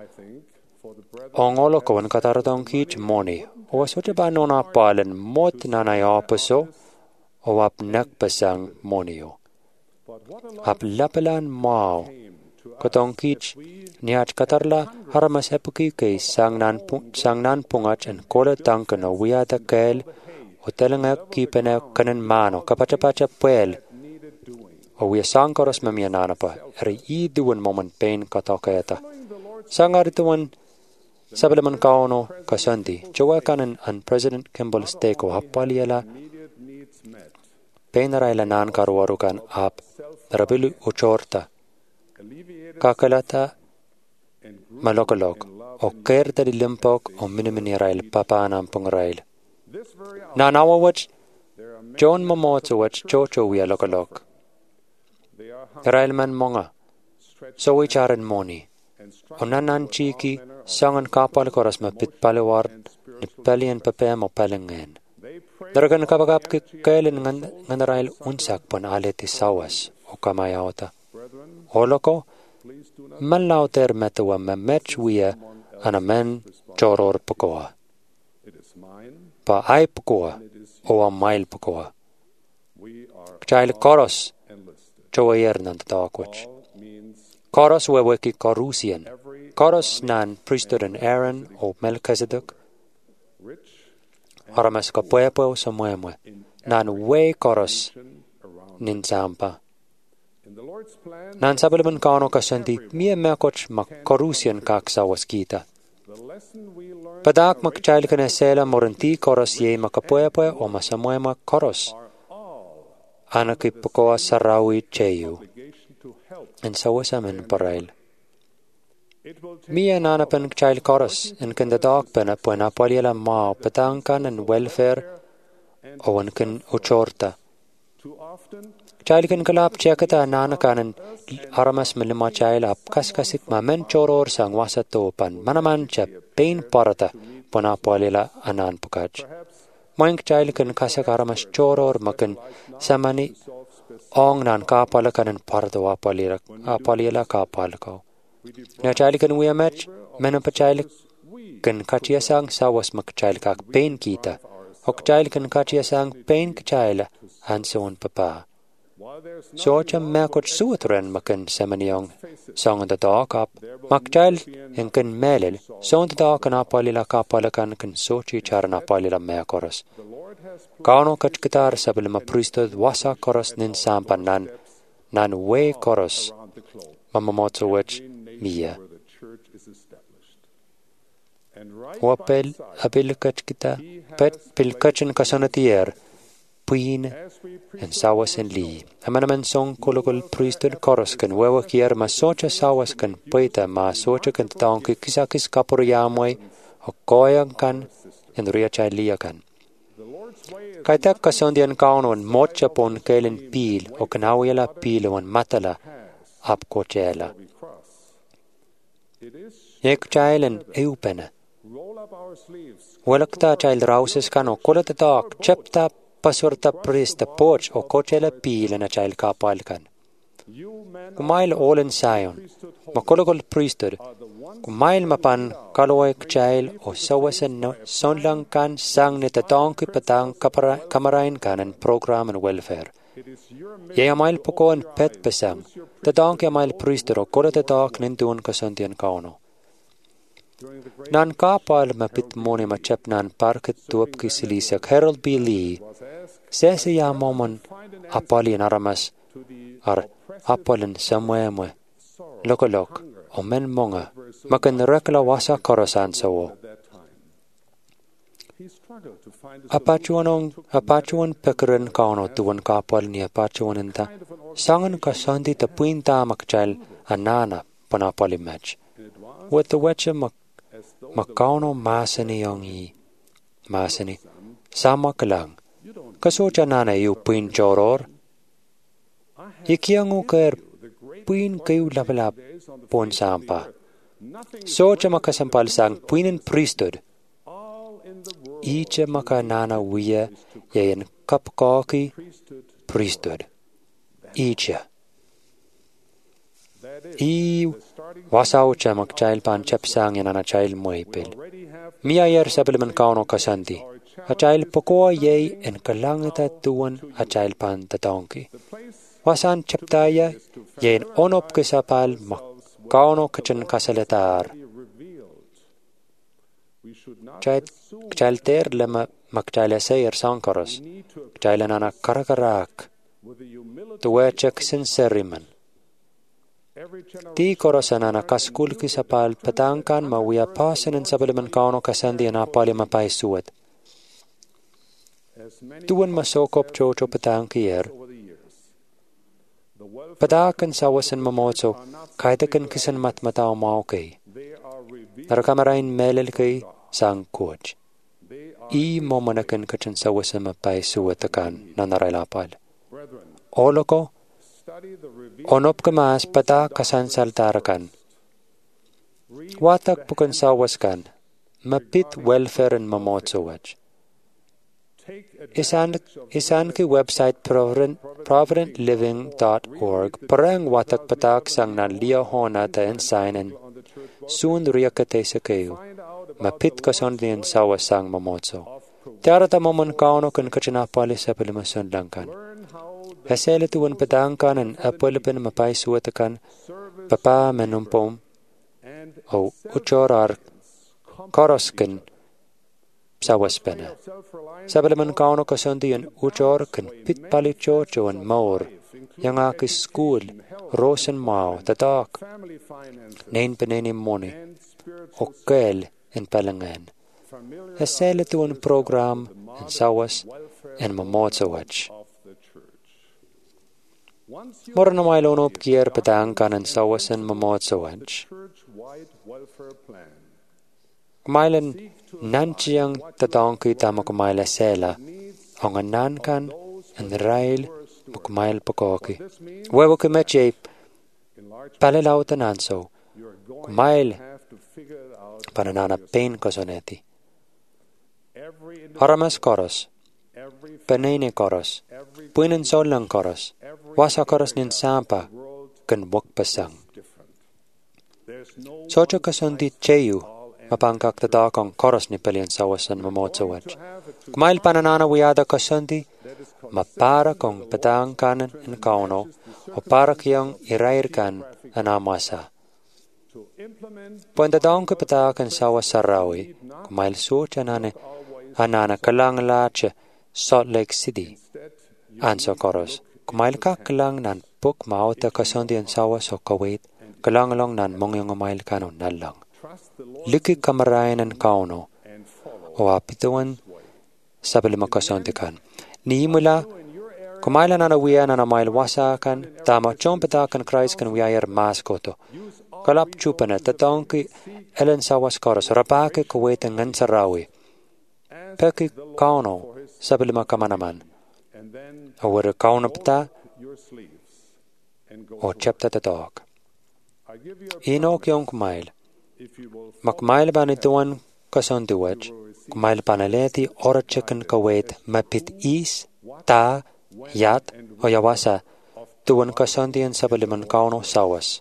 ongolo kawan kataratong kich moni. O socha ba nona palen mot nanaya paso o ap nakpasang monio. Ap lapelan mao katong kich niach katarla haramas epuki kay sangnan sangnan pungach and kola tangkan o wiyata kael o telanga kipena kanan mano kapachapacha puel o wiya sangkaros mamianana pa eri iduan moment pain katokayata sangarituan sabalaman kauno kasanti jowa kanan an President Kimball steko hapaliala painaraila nan karwarukan ap rabilu uchorta kakalata malokalok o kerta di limpok o miniminirail papanam pungrail. Nanawawach John Momotowach chocho wia lokalok. Railman monga so wicharan moni. O nanan chiki sangan kapal koras mapit palewar ni palian papem o palengen. Daragan kapagap ki kailin nganarail unsak pon aleti sawas o kamayauta. Holoko Malauter metawa memech wia anamen choror pukoa. Pa ai pukoa o a mail pukoa. Chail koros choayer nan takwach. Koros weweki korusian. Koros nan priesthood and Aaron o Melchizedek. Aramas ka puepo sa muemwe. Nan we koros nin zampa. Nan sabalaman kauno kasanti mia mekoch makkorusian kaksawas kita. Padak makchail kana sela moranti koros ye makapuepoe o masamuema koros. Anaki pukoa sarawi cheyu. En sawasamen parail. Mia nanapan kchail koros en kandadak pena puena paliela mao patangkan en welfare o en kan uchorta. Chailikan kalap chekata nanakanan haramas milima chail ap kaskasik mamen choror sang wasato pan manaman cha pain parata pona palila anan pukaj. Moink chailikan kasak haramas choror makan samani ong nan kapalakanan parata wapalila apalila kapalakaw. Na chailikan wiamech menapa chailik kan kachia sang sawas mak chailikak pain kita. Ok chailikan kachia sang pain kachaila anson papa. Socha mekot suutren makan semaniong song the dog up makjail hinken melel song the dog na palila kapalakan kan sochi charna palila mekoros kauno kachkitar sabilma priesthood wasa koros nin sampan nan nan we koros mamamotso wech mia Wapel abilkach kita pet pilkachin kasonatier puin en sawas en li. Amanaman song kolokol priesthood koroskan wewa kier ma socha sawaskan poita ma socha kan taonki kisakis kapuriamoi o koyang kan en riachai liakan. Kaitak kasondian kaunon mocha pon kelen pil o kanawela pil on matala ap kochela. Ek chailen eupena. Welakta child rauses kan o kolata tak chepta pasurta prista poch o kochela pil na child kapal kan. Kumail olen sayon, makolokol priesthood, kumail mapan kaloek child o sawasan no sonlang kan sang ni tatanki patang kamarain kan en program and welfare. Ye amail poko en pet pesang, tatanki amail priesthood o kolata tak nintuon kasontian kauno. Nan kapal mapit moni machep nan parket tuop kisilisak Harold B. Lee, sese ya momon apalin aramas ar apalin samwemwe lokolok o men monga makan rekla wasa korosan sawo. Apachuanong apachuan pekeren kauno tuan kapal ni apachuanenta sangan kasandi tapuinta makchal anana panapali match. With the wecha mak makauno masani yongi masani sama kelang kasocha nana yu puin choror ikiangu ker puin kayu lapalap pon sampa socha makasampal sang puinin priesthood icha maka nana wiya yayan kapkaki priesthood icha I wasau chamak child pan chapsang yan ana child moipil. Mia yer sableman kauno kasanti. A child pokoa ye en kalangita tuan a child pan tatonki. Wasan chaptaya ye en onop kisapal mak kauno kachan kasaletar. Child ter lema mak child sayer sankaros. Child ana karakarak. Tuwe chek sinceriman. Ti korosanana kaskul kisapal patangkan mawia pasanan sabalaman kauno kasandi anapali mapay suwat. Tuan masokop chocho patangkier. Patakan sawasan mamotso kaitakan kisan matmatao maokay. Narakamarain melel kay sang coach. I momanakan kachan sawasan mapay suwatakan na narailapal. Oloko onop kemas pata kasan saltarakan. Watak bukan sawaskan, mapit welfare and mamotsowach. Isan, isan ki website provident, provident living dot org parang watak patak sang nan liya hona ta ensign soon riyakate sa kayo, mapit kason din sawasang mamotso. Tiarata momon kauno kan kachinapali sa palimason langkan. Hasele tuan patangkan an apalapan mapay suwatakan papa menumpom o uchorar koroskan sawaspena. Sabalaman kauno kasondi an uchor kan pitpali chocho an maur yang akis school rosen mao tatak nain peneni moni o kel en palangan. Hasele tuan program an sawas en mamotsawach. Morna mailonop kier patangkan an sawasan mamotsawach. Kumailan nanchiyang tatangki tama kumaila sela ang nankan an rail makumail pakoki. Wewa kimeche palilaw tananso kumail pananana pain kosoneti. Haramas koros panene koros puinan solang koros wasa koros nin sampa kan wak pasang. Socha kasondi cheyu mapangkak tatakang koros ni palian sawasan mamotsawach. Kumail pananana wiyada kasondi mapara kong patangkanan en kauno o para kiyang irairkan anamasa. Puentatang kapatakan sawas sarawi kumail socha nane anana kalang lache Salt Lake City. Anso koros kumail ka kalang nan puk maota kasondi an sawas o kawait kalang lang nan mongyong umail kanon nalang. liki kamarayanan kauno o apituan sabalima kasontikan. Ni mula kumailan ana wiya na mail wasakan tama chompetakan Christ kan wiyayar maskoto. Kalap chupana tatonki elen sawas koros rapake kuwaitan ngansarawi. Peki kauno sabalima kamanaman. Awara kauno pta o chapta tatok. Inok yung kumail. Makmail banituan kasontiwaj. Kumail panaleti ora chicken kawait mapit is ta yat o yawasa tuan kasontian sabaliman kauno sawas.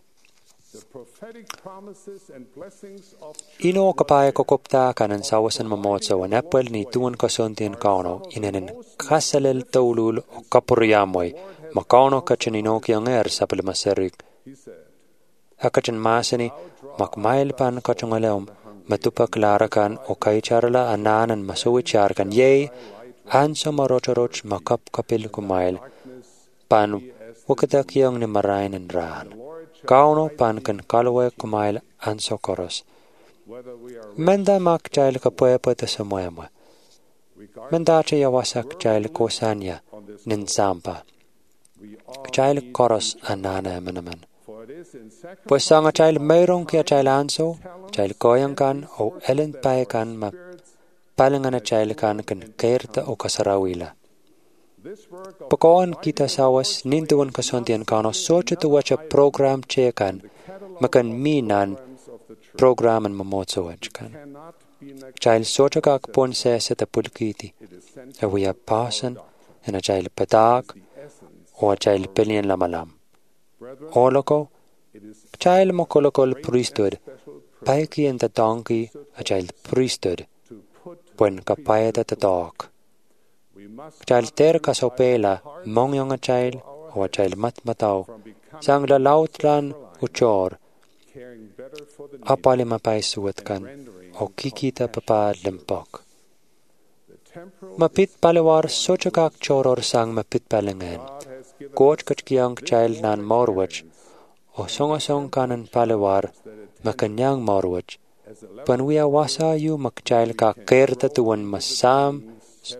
Ino kapaya kokopta kanan sawasan mamotsa wan apel ni tuan kasontian kauno inanin kasalel taulul o kapuriamoy makauno kachan inok yung er sabalimaserik. Akachan masani makmail pan kachangaleom matupak larakan o kaicharala ananan masuwicharkan yay anso marocharoch makap kapil kumail pan wakatak yung ni marayan ran. Kauno pan kan kalwe kumail anso koros. Menda mak jail kapuepa ta samoyama. Menda cha yawasak jail kosanya nin sampa. Jail koros anana manaman. Pues sanga jail mayroong kaya jail anso, jail koyang kan o elen pay kan ma palangana jail kan kan kairta o kasarawila. Pakoan kita sawas nintuan kasontian kano socha tuwacha program chekan makan minan programan mamotsoach kan. Jail socha kakpon sesa ta pulkiti. Awiya pasan ena jail patak o jail pelian lamalam. Oloko jail mokolokol priesthood paiki en ta donkey a jail priesthood when kapayata ta dog. Jail ter kasopela mongyong a jail o a jail matmataw sang la lautlan uchor apali mapaisuat kan o kikita papa limpok. Mapit palawar sochakak choror sang mapit palangan. Goch kachkiyang jail nan morwach o songasong kanan palawar makanyang morwach. Panwiya wasa yu makjail ka kerta tuwan masam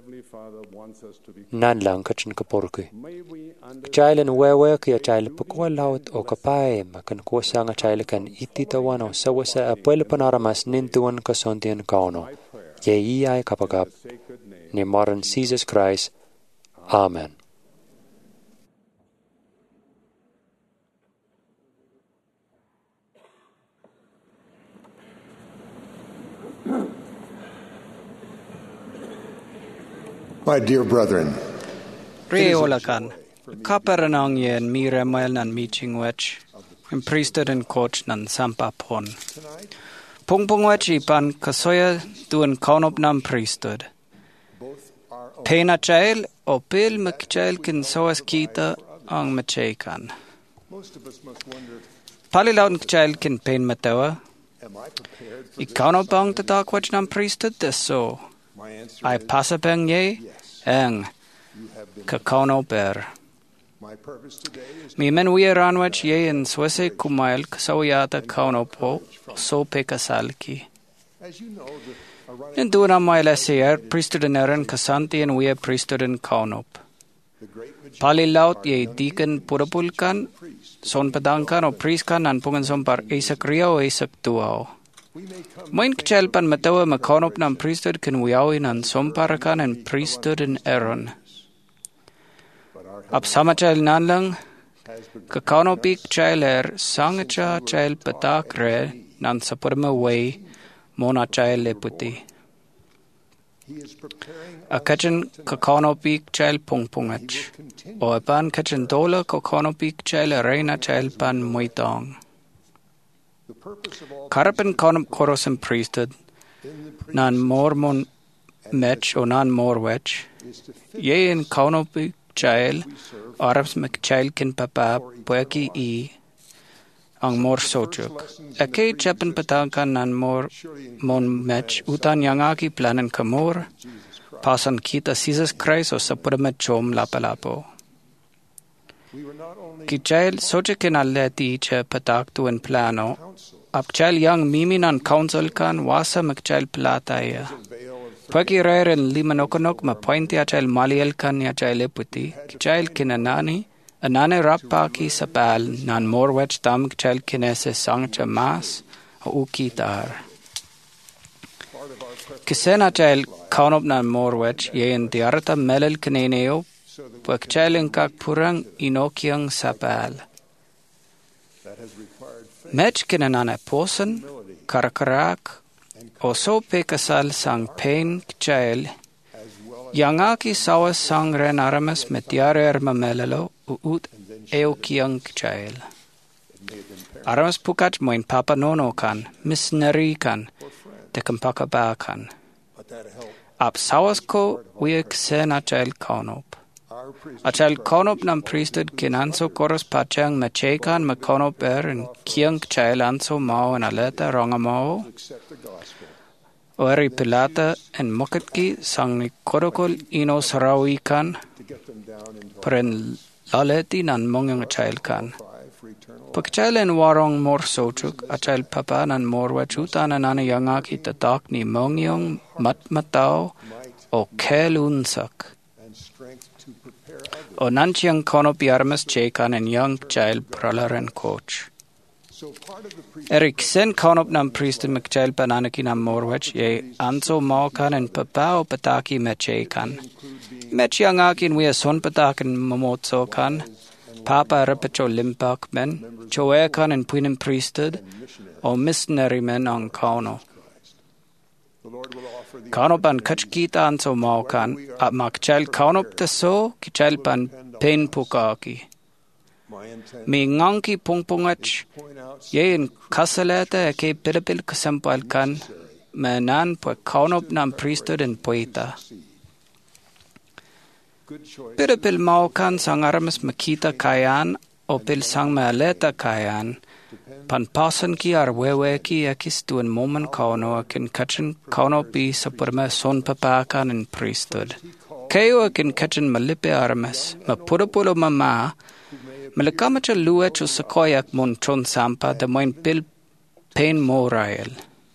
nan lang kachin kapurki. Jail en wewe kaya jail pukwa laut o kapay makan kuwasa nga jail kan ititawan o sawasa apel panaramas nintuan kasontian kauno. Ye iyay kapagap ni Maran Jesus Christ. Amen. My dear brethren, Reolakan, kaperanang yen mire mail nan meeting wech, and priesthood and coach nan sampa pon. Pung pung wech ipan kasoya duan kaunop nan priesthood. Pena jail o pil makjail kin soas kita ang machekan. Palilaun kjail kin pen matawa. I kaunop ang tatak wech nan priesthood deso. I pasapeng ye ang kakauno per. Mi men we ranwach ye in swese kumail kasawiyata kauno po so pekasalki. Ninduna maila seer priesthood in eran kasanti and we priesthood in kaunop. Palilaut ye deacon purapulkan son padangkan o priest kan anpungan son par esak ria o esak tuao. Moin kchelpan matawa makonop ng priesthood kan wiyawin ang somparakan and priesthood in Aaron. Apsama chel nanlang kakonopik cheler sangacha chel patak re nan sapurma way mona chel leputi. Akachan kakonopik chel pungpungach. O apan kachan dola kakonopik chel reina chel pan muitong. Karapan konop koros and priesthood, nan mormon mech o nan morwech, ye in konopi jail, Arabs mcjail kin papa, pueki e, ang mor sojuk. Ake chapan patangkan nan mor mon mech, utan yangaki planen kamor, pasan kita Jesus Christ o sapuramet chom lapalapo. Kichail soche kin aleti che patak tuan plano. Apchail yang miminan council kan wasa magchail plataya. Pagi rairen limanokonok ma pointi achail maliel kan ya chail puti. Kichail kinanani. Anane rapaki sapal nan morwech tam kichail kinese sangcha mas o ukitar. Kisena chail kaunop nan morwech yen diarata melel kineneo. Pagchailin kak purang inokyang sapal. Mech kinanane posen, karakarak, oso pekasal sang pain kchail, yangaki sawas sang ren aramas metiarer mamelalo uut eokyang kchail. Aramas pukach moin papa nono kan, missionary kan, tekampaka ba kan. Ap sawas ko wiek sena chail kaunop. Achal konop nam priesthood kinanso koros pachang machekan makonop er and kiang chail anso mao and aleta rongamao. Ori pilata and mokatki sang ni korokol ino sarawi kan. Pren laleti nan mongyang chail kan. Pagchail en warong mor sochuk achal papa nan morwachutan anana yangaki tatak ni mongyong matmatao o kelunsak. O nanchiang konop yarmas chekan and young child pralar and coach. Eric sen konop nam priesthood mcchild pananaki nam morwech ye anso maukan and papa o pataki mechekan. Mech yangakin we a son patakan momotso kan. Papa repecho limpak men. Choekan and puinem priesthood. O missionary men on kono. Kaunopan kachkita anso maukan at makchal kaunop taso kichalpan pain pukaki. Mi nganki pungpungach yen kasaleta ke pilipil kasampal kan manan po kaunop nam priesthood and poeta. Pilipil maukan sang aramas makita kayan o pil sang maleta kayan. Pan pasan ki ar wewe ki akis tuan momen kauno akin kachin kauno pi sa purma son papakan and priesthood. Kayo akin kachin malipe armas, ma purupulo mama, malakamacha luech o sakoyak mon chon sampa da moin pil pain morael.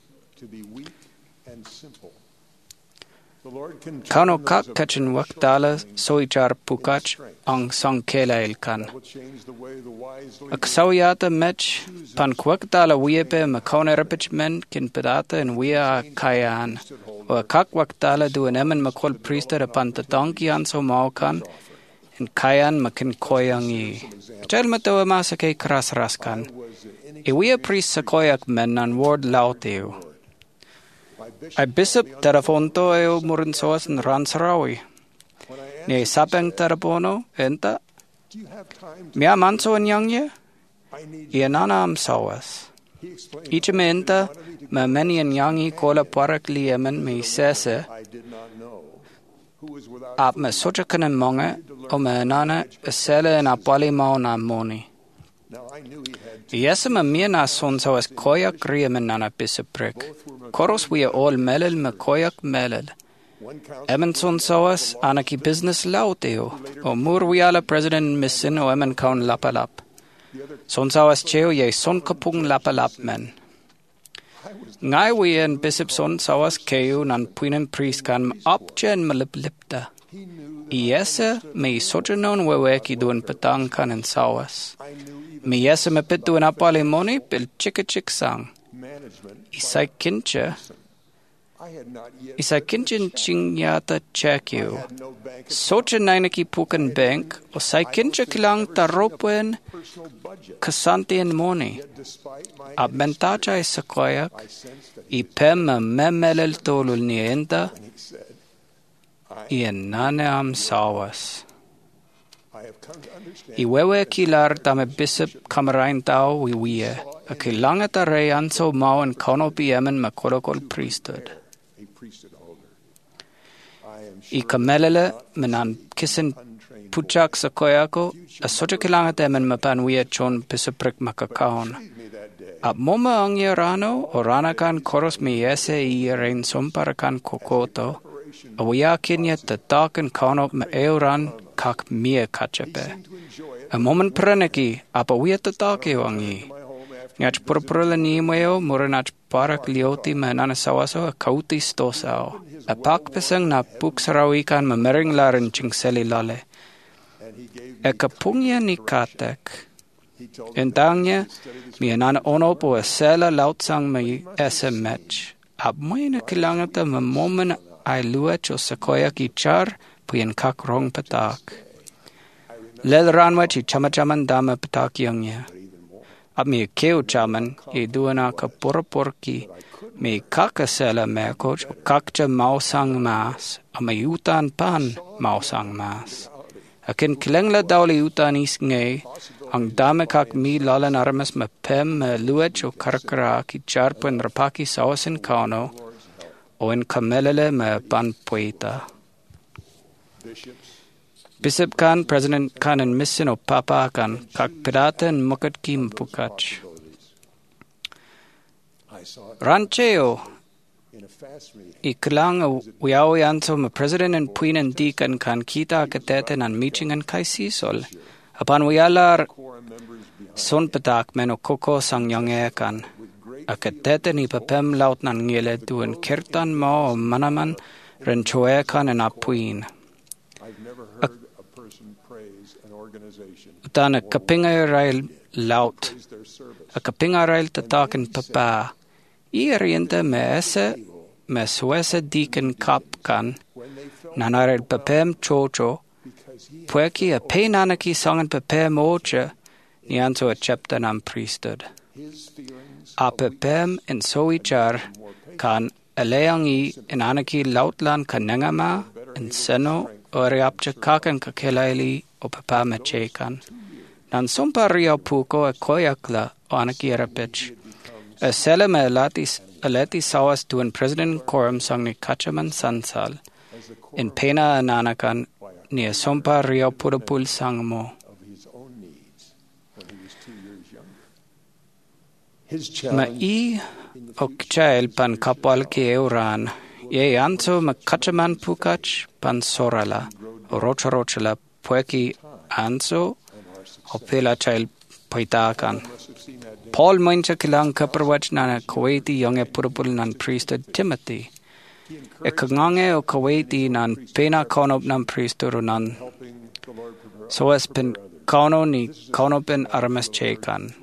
Kauno kak kachin waktala soichar pukach ang sang kelail kan. Aksawyata mech pan kwaktala wiepe makone repich men kin pedata and wia kayan. O kak waktala du an emen makol priester apan tatanki anso maukan and kayan makin koyangi. Chal matawa masake kras raskan. Iwia priest sakoyak men nan ward lauteu. Ay bishop terafonto eo murinsoas n ransarawi. Ni sapeng terapono enta. Mia manso anyangye. Ianana am sawas. Ichi me enta ma meni anyangi kola parak li yemen me sese. Ap me socha kanen monge o me nana esele en apali mao na moni. Yes, ma mia na son sawas koyak riemen nana bishop prick. Koros we are all melel me koyak melel. Emen son sawas anaki business lauteo. O mur we ala president missin o emen kaun lapalap. Son sawas cheo ye son kapung lapalap men. Ngai we en bishop son sawas keu nan puinen priest kan opchen maliplipta. Iese me sojanon weweki duen petang kan en sawas. Me yese me pit duen apale moni pil chika chik sang. Isai kinche. Isai kinchin chingyata chekyu. Socha nainaki pukan bank o sai kinche kilang taropwen kasantian moni. Ab mentacha isakoyak i pem memelel tolul nienta i nane am sawas. I wewe kilar tame bishop kamerain tao wi wie. A kilanga ta rei anso mao en konopi yemen makolokol priesthood. I kamelele menan kisin puchak sa koyako a socha kilanga ta yemen mapan wie chon bisoprik makakaon. Ab moma ang yarano o ranakan koros mi yese i rein somparakan kokoto. A wia kinya ta taken konop me euran kak mie kachepe. A moment pranaki, apa wia tatake wangi. Ngach purpurla ni mayo, muranach parak lioti manana sawaso, a kauti stosao. A pak pesang na puksarawikan mamering larin chingseli lale. E kapungya ni katek. Entangnya, mi anana ono po a sela lautsang may ese match. Ab may na kilangata mamoman ay luach o sakoya ki char, puyen kak rong patak. Lel ranwa chi chamachaman dama patak yangya. Ab mi keo chaman, i duana ka puraporki, mi kaka sela mekoch, o kakcha mausang mas, a may utan pan mausang mas. Akin kilangla dawli utan is ngay, ang dame kak mi lalan aramas ma pem ma luach o karakara ki charpun rapaki sawasin kauno, o in kamelele ma pan poeta. Bishop kan, President kan and mission o papa kan, kak pirata and mukat ki mpukach. Rancheo, iklang wiyaw yanso ma President and Puin and Deacon kan kita kateten and meeting and kaisisol. Apan wiyalar son patak meno koko sang yonge kan. Akateten ni papem laut nan ngile duen kirtan mo o manaman renchoe kan and apuin. Utan a kapinga rail laut. A kapinga rail tatakin papa. I oriente me ese me suese deacon kap kan. Nanarel papem chocho. Pueki a peinanaki sangan papem oche. Nianso a chapter nam priesthood. A papem in soichar kan aleangi in anaki lautlan kanangama in seno oriapcha kakan kakelaili o papa mechekan. Nan sumpa rio puko a koyakla o anaki erapich. A seleme latis aleti sawas tuan President Quorum sangni kachaman sansal. In pena ananakan ni a sumpa rio purapul sangmo. Ma i ok chael pan kapal ki euran. Ye anso ma kachaman pukach pan sorala. O rocha rochela pueki anso o pela chael paitakan. Paul moincha kilang kaparwach na Kuwaiti yonge purapul nan priesthood Timothy. E kangange o Kuwaiti nan pena kaunop nan priesthood nan. So as pen kauno ni kauno pen aramas chekan.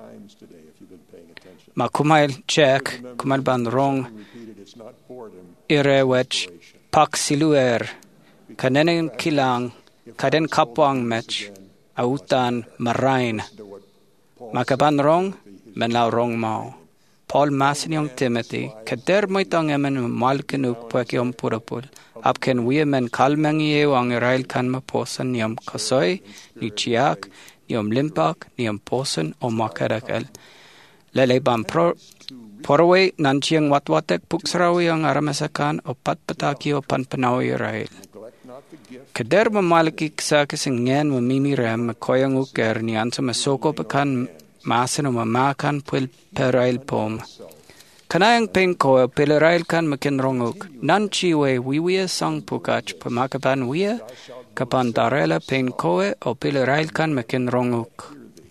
Ma kumail check, kumail ban rong, ire wech, pak siluer, kanenen kilang, kaden kapwang mech, autan marain. Makaban rong, men lau rong mau. Paul Masiniong Timothy, kader moitang emen malkenuk puekiom purapul. Apken wie men kalmengi eo ang irail kan maposan niom kasoy, ni chiak, niom limpak, niom posan o makarakal. Lele bam pro porwe nanchiang watwatek puksrawi ang aramasakan o patpataki o panpanawi irail. Kader mamalaki ksa kisingen mamimi rem makoyang uker ni ansa masoko pakan masan o mamakan pil perail pom. Kanayang pengko pilerail kan makinronguk. Nanchiwe wiwiya sang pukach pamakapan wiya kapan darela pengkoe o pilerail kan makinronguk.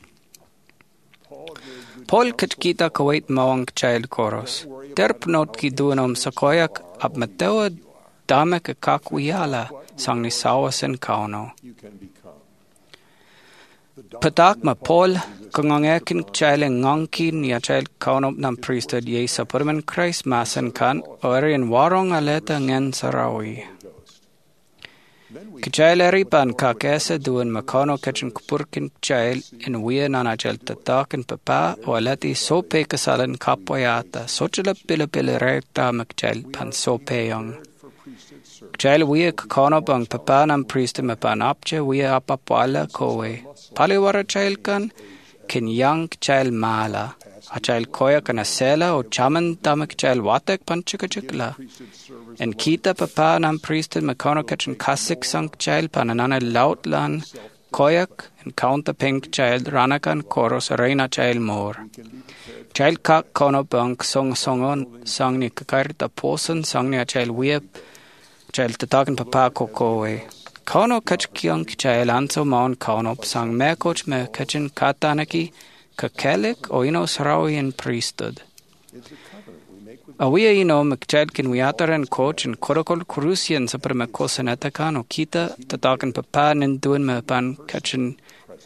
Paul katkita Kuwait mawang child chorus. Terpnot ki duanom sakoyak ab matewa dame ka kakwiyala sang ni sawasen kauno. Patak ma Paul kangangekin child ngangkin niya child kauno nam priesthood ye sa purman Christ masen kan orin warong aleta ngen sarawi. Kichaileri pan kakese duan makano kachin kupurkin chail in wia nanajel tatakin papa o aleti sope kasalan kapoyata sochila pila pila rekta makchail pan sope yung. Kichail wia kakano bang papa nam priest mapan apche wia apapwala kowe. Paliwara chail kan kin yang kichail mala. A chail koya kana sela o chaman tamak chail watek pan chikachikla. En kita papa nam priesthood makano kachin kasik sang child pananana lautlan koyak en counter pink child ranakan koros reina child more. Child kak kono bank song songon sang ni kakarita posen sang ni a child whip child tatakan papa kokowe. Kauno kachkiang kichael anso maon kaunop sang me coach me kachin katanaki kakelik o ino sarawi in priesthood. Awia ino mcchild kin wiataren coach and korokol kurusian sa per me kosanetakan o kita tatakan papa ninduan me pan kachin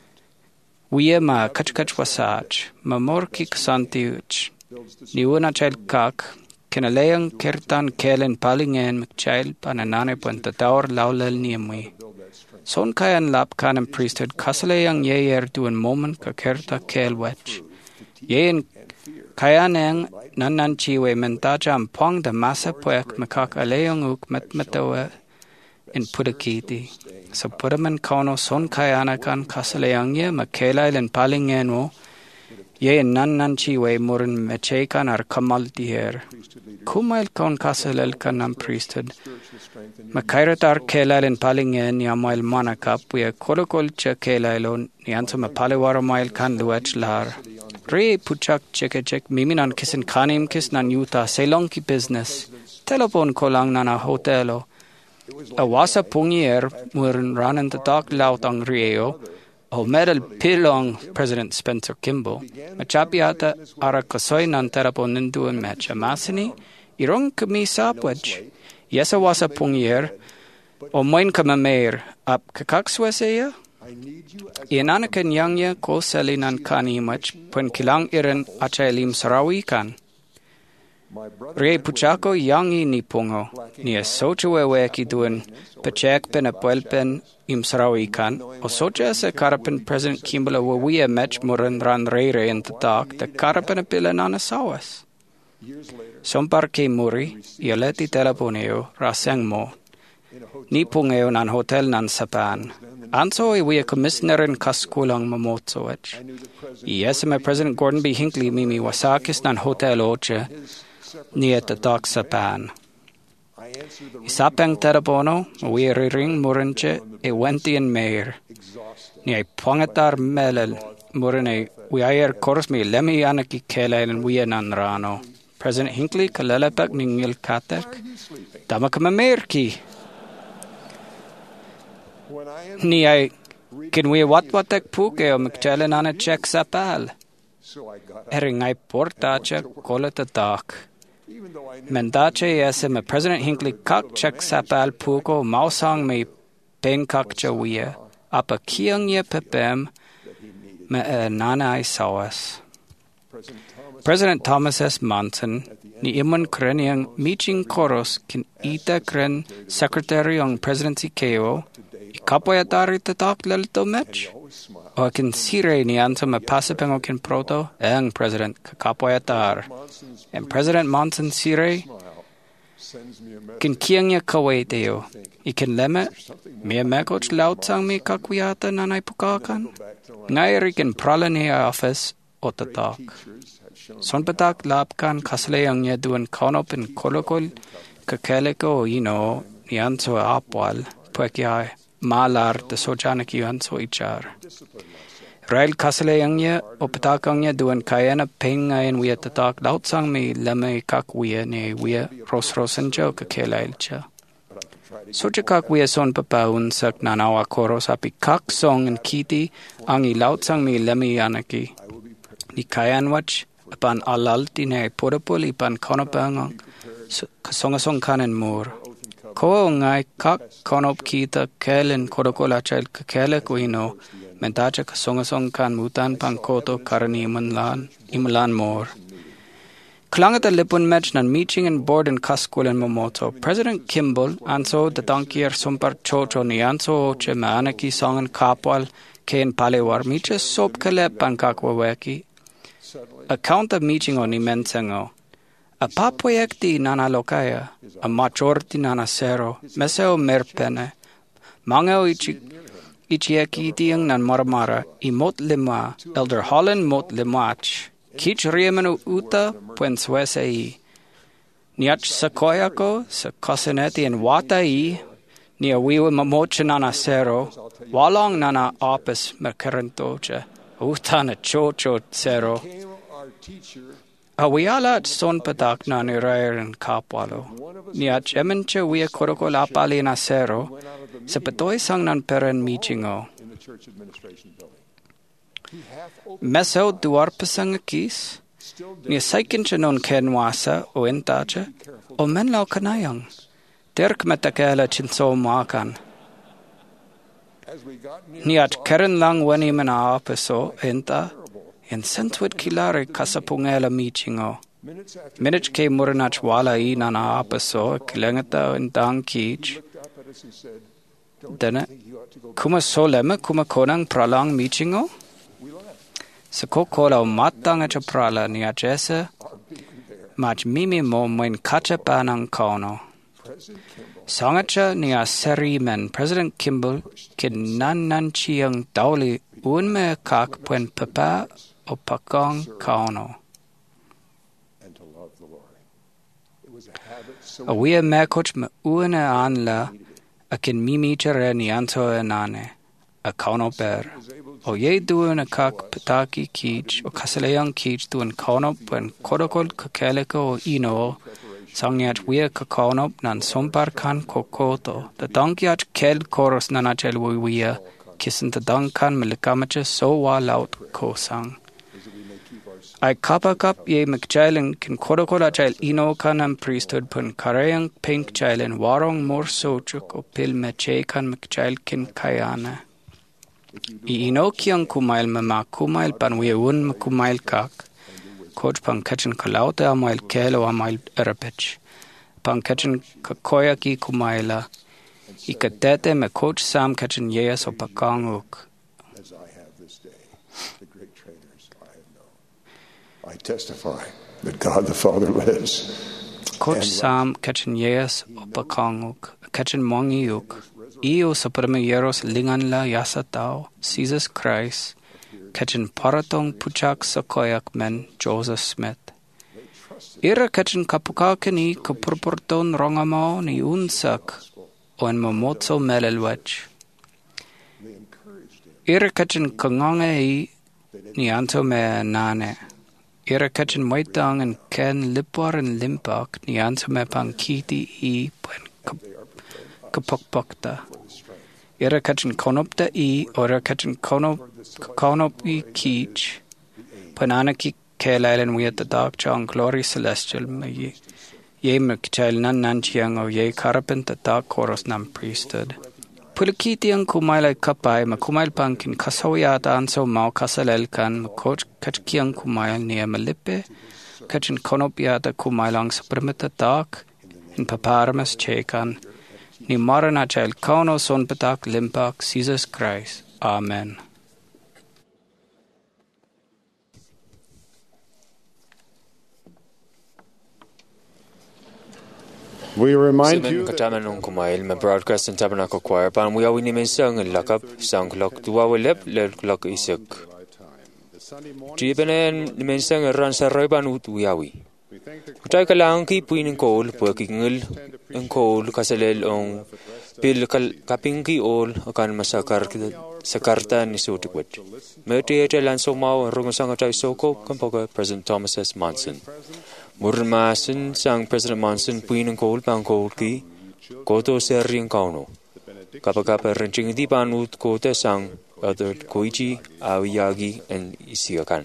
Wia ma kach kach wasach, ma morki ksantiuch. Niuna child kak, kinaleang kertan kelen palingen mcchild pananane puentataur laulel niemwi. Son kayan lap kanem priesthood kasaleang yeyer duan moment ka kerta kelwech. Yein kayaneng nanan chiwe mentaja ampong de masa puek makak aleang uk metmetawe in pudakiti. So pudaman kauno son kayana kan kasaleangye makela len palingeno ye nan nan chiwe murin mechekan ar kamal diher kumail kaun kasalel kanam priesthood makairat ar kela len palingen yamail manakap we kolokol che kela lon yanso ma palewara mail kan luach lar re puchak cheke chek miminan kisen kanim kis nan yuta selong ki business telephone kolang nana hotelo Awasa pungier murin ranan tatak laut ang rieo o medal pilong President Spencer Kimball machapiata ara kasoy nan terapon ninduan match amasini irong kami sapwaj yesa wasa pungier o moin kamamer ap kakaksweseya inanakan yangya ko selinan kani mach pen kilang iren achelim sarawi kan Re puchako yangi ni pungo, ni a sochawewe ki duan, pachek pen a puelpen im sarawi kan, o socha se karapen President Kimball wa wia mech muran ran reire in the dark, the karapen a pilan ana sawas. Sompar ke muri, ioleti teleponeo, raseng mo, ni pungeo nan hotel nan sapan. Anso e wia commissioner in kaskulang mamotsoech. Iesime President Gordon B. Hinckley mimi wasakis nan hotel oche, near the dock sapan. Isapeng terabono, we ring murinche, e wentian mayor. Near pongatar melel, murine, we ayer course me lemi anaki kele and we an rano. President Hinckley, Kalelapek ningil katek, damakama mayorki. Ni I can we what what tek puke o mcchelen an a check sapal. Ering I portache call it a dark. Mendache yes me President Hinckley kak check sapal puko mausang me pen kakcha wia apa kiang ye pepem me nana I sawas. President Thomas S. Monson ni iman kreniang meeting koros kin ita kren secretary on presidency keo ikapoyatari tatak lalito mech o kin sire ni anto me pasapengo kin proto ang president kakapoyatar and President Monson sire kin kiangya kaway teo ikin leme me mekoch lautsang me kakwiyata nanay pukakan ngayon kin pralani office o tatak son patak lapkan kaslayang niya duan kaunop in kolokol kakeliko ino ni anto apwal puekyay malar de sojanaki anso ichar rail kaslayang niya o patakang niya duan kayana pengayan wiya tatak lautsang me leme kakwiya ni wiya rosrosan jo kakelail cha soja kakwiya son papaun sak nanawa koros api kak song and kiti ang ilautsang me leme yanaki ni kayan wach apan alalti ne podapol ipan konopangang kasongasong kanan mur ko ngai kak konop kita kelen kodokola child kakele kuino mentacha kasongasong kan mutan pangkoto karani imanlan imalan mor klangat a lipun match nan meeting and board and kaskul and momoto President Kimball anso the donkier sumpar chocho ni anso che manaki song and kapwal ken palewar miche sop kale pankakwa account of meeting on imensengo. A papoyekti nana lokaya, a majority nana sero, meseo merpene, mangeo ichi ichieki tiang nan marmara, i mot lima, Elder Holland mot limach, kich riemenu uta puenswesei. Niach sakoyako, sa koseneti en wata i, ni a wiwa mamoche nana sero, walong nana opis merkerentoche. Uta na chocho sero. Awiala at son patak na ni Rayer and Kapwalo. Niya chemenche wia koroko lapali na sero, sa patoy sang nan peren meetingo. Meso duar pasang kis, niya saikin siya non kenwasa o entache, o men lau kanayang. Dirk metakela chinso maakan. Niat keren lang wani mana apeso enta, en sentwit kilare kasapungela meetingo. Minute ke murinach wala i nana apeso, kilengata en dang kich. Dene, kuma soleme kuma konang pralang meetingo? Sako kola matang acha prala ni achese, mach mimi mo moin kacha panang kono. Sangacha ni a seri men President Kimball kin nan nan chiang dauli unme kak puen papa o pakong kono. A wea mekoch me uene anla a kin mimi chere ni anto enane a kono ber. O ye duan a kak pataki kich o kasalayang kich duan kono puen kodokol kakeleko o ino sangyat wea kakonop nan sompar kan kokoto. The donkyat kel koros nanachel wea kissen the donkan melikamache so wa laut kosang. I kappa kap ye mcjailen kin kodokola jail ino kanam priesthood pun karayang pink jailen warong mor sochuk o pil meche kan mcjail kin kayana. I ino kiang kumail mama kumail pan we un kumail kak. Coach pan kitchen kalaute amail kelo amail erapich. Pan kitchen kakoya ki kumaila. I katete me coach Sam kitchen yes o pakanguk. As I have this day, the great trainers I have known. I testify that God the Father lives. Coach Sam kitchen yes o pakanguk. Kitchen mongiuk. Io supreme yeros linganla yasatao. Jesus Christ. Kitchen paratong puchak sakoyak men Joseph Smith. Ira kitchen kapukakani kapurporton rongamo ni unsak o en momotso melelwech. Ira kitchen kangangai ni anto me nane. Ira kitchen waitang en ken lipwar en limpak ni anto me pankiti i pen kapukpakta. Ira kitchen konopta i ora kitchen konop konop i kich. Pananaki kelailen we at the dark chong glory celestial me ye. Ye mcchail nan nan chiang o ye carpent the dark chorus nam priesthood. Pulikiti ang kumailay kapay makumail pangkin kasawiyata anso mau kasalel kan makoch kachkiang kumail niya malipe. Kachin konop yata kumailang sa primita dark in paparamas chekan. Ni marana chail kono son patak limpak Jesus Christ. Amen. We remind Simen you that kataman nung kumail me broadcast in Tabernacle Choir pan we awini men sang in lakap sang klok dua welep le klok isek. Jibenen men sang ran sa roiban ut wiawi. Kutai kalang ki puin kol po kingil en kol kasalel ong pil kal kapingi ol akan masakar sakarta ni sotikwet. Mete ete lan so mau rong sang atai soko kampoga President Thomas S. Monson. Murun masin sang President Monson puin en kol pang kol ki koto serring kauno. Kapakapa rencing di panut kote sang other koichi awiyagi en isiakan.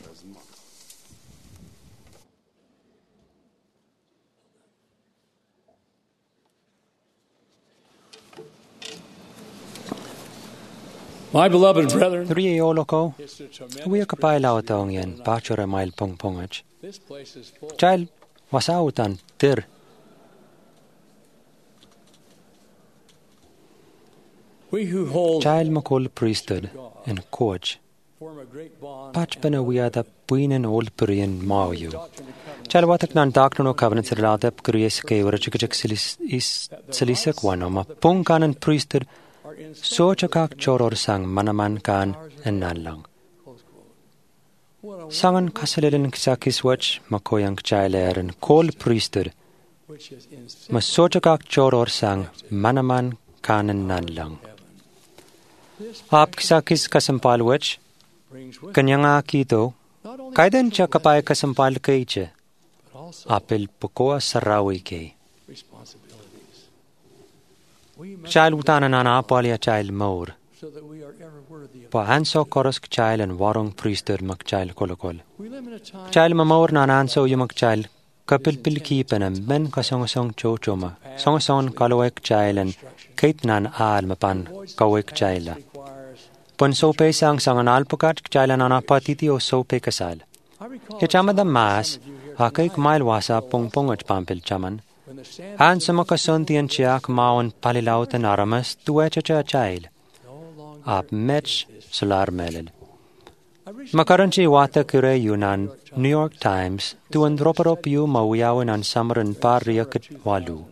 My beloved brethren, Three oloko, we kapay lautong yan, bachelor mile pong pongach. this place is full. Child, wasautan, tir. We who hold Child makol priesthood and coach. form a great bond. Patch bena we ada puinen old purian mauyu. Child watak nan doctrine o covenant serlata kuries ke ora chikachik silis is silisek wanoma pong kanan priesthood. So chakak choror sang manaman kan en nalang. Sangan kasalilin kisakis wach makoyang chailer and kol priesthood. Maso chakak choror sang manaman kan en nalang. Ap kisakis kasampal wach kanyanga kito kaidan chakapay kasampal kaiche apel pokoa sarawi ke. Child utana nana apalia child maur. Pa anso koros child and warong priesthood mak child kolokol. Child mamaur nana anso yumak child kapil pil kipen and men kasong song cho choma. Song song kalowek child and kate nan al mapan kawek child. Pon so pe sang sang an alpukat child nana patiti o so pe kasal. Ke chama da mas akaik mail wasa pong pongach pampil chaman. Han sumakasonti an chiak maon palilaut an aramas tuwecha cha child. Ap mech solar meled. Makaranchi wata kure yunan New York Times tuan roparop yu mawiyawan an samaran par riakit walu.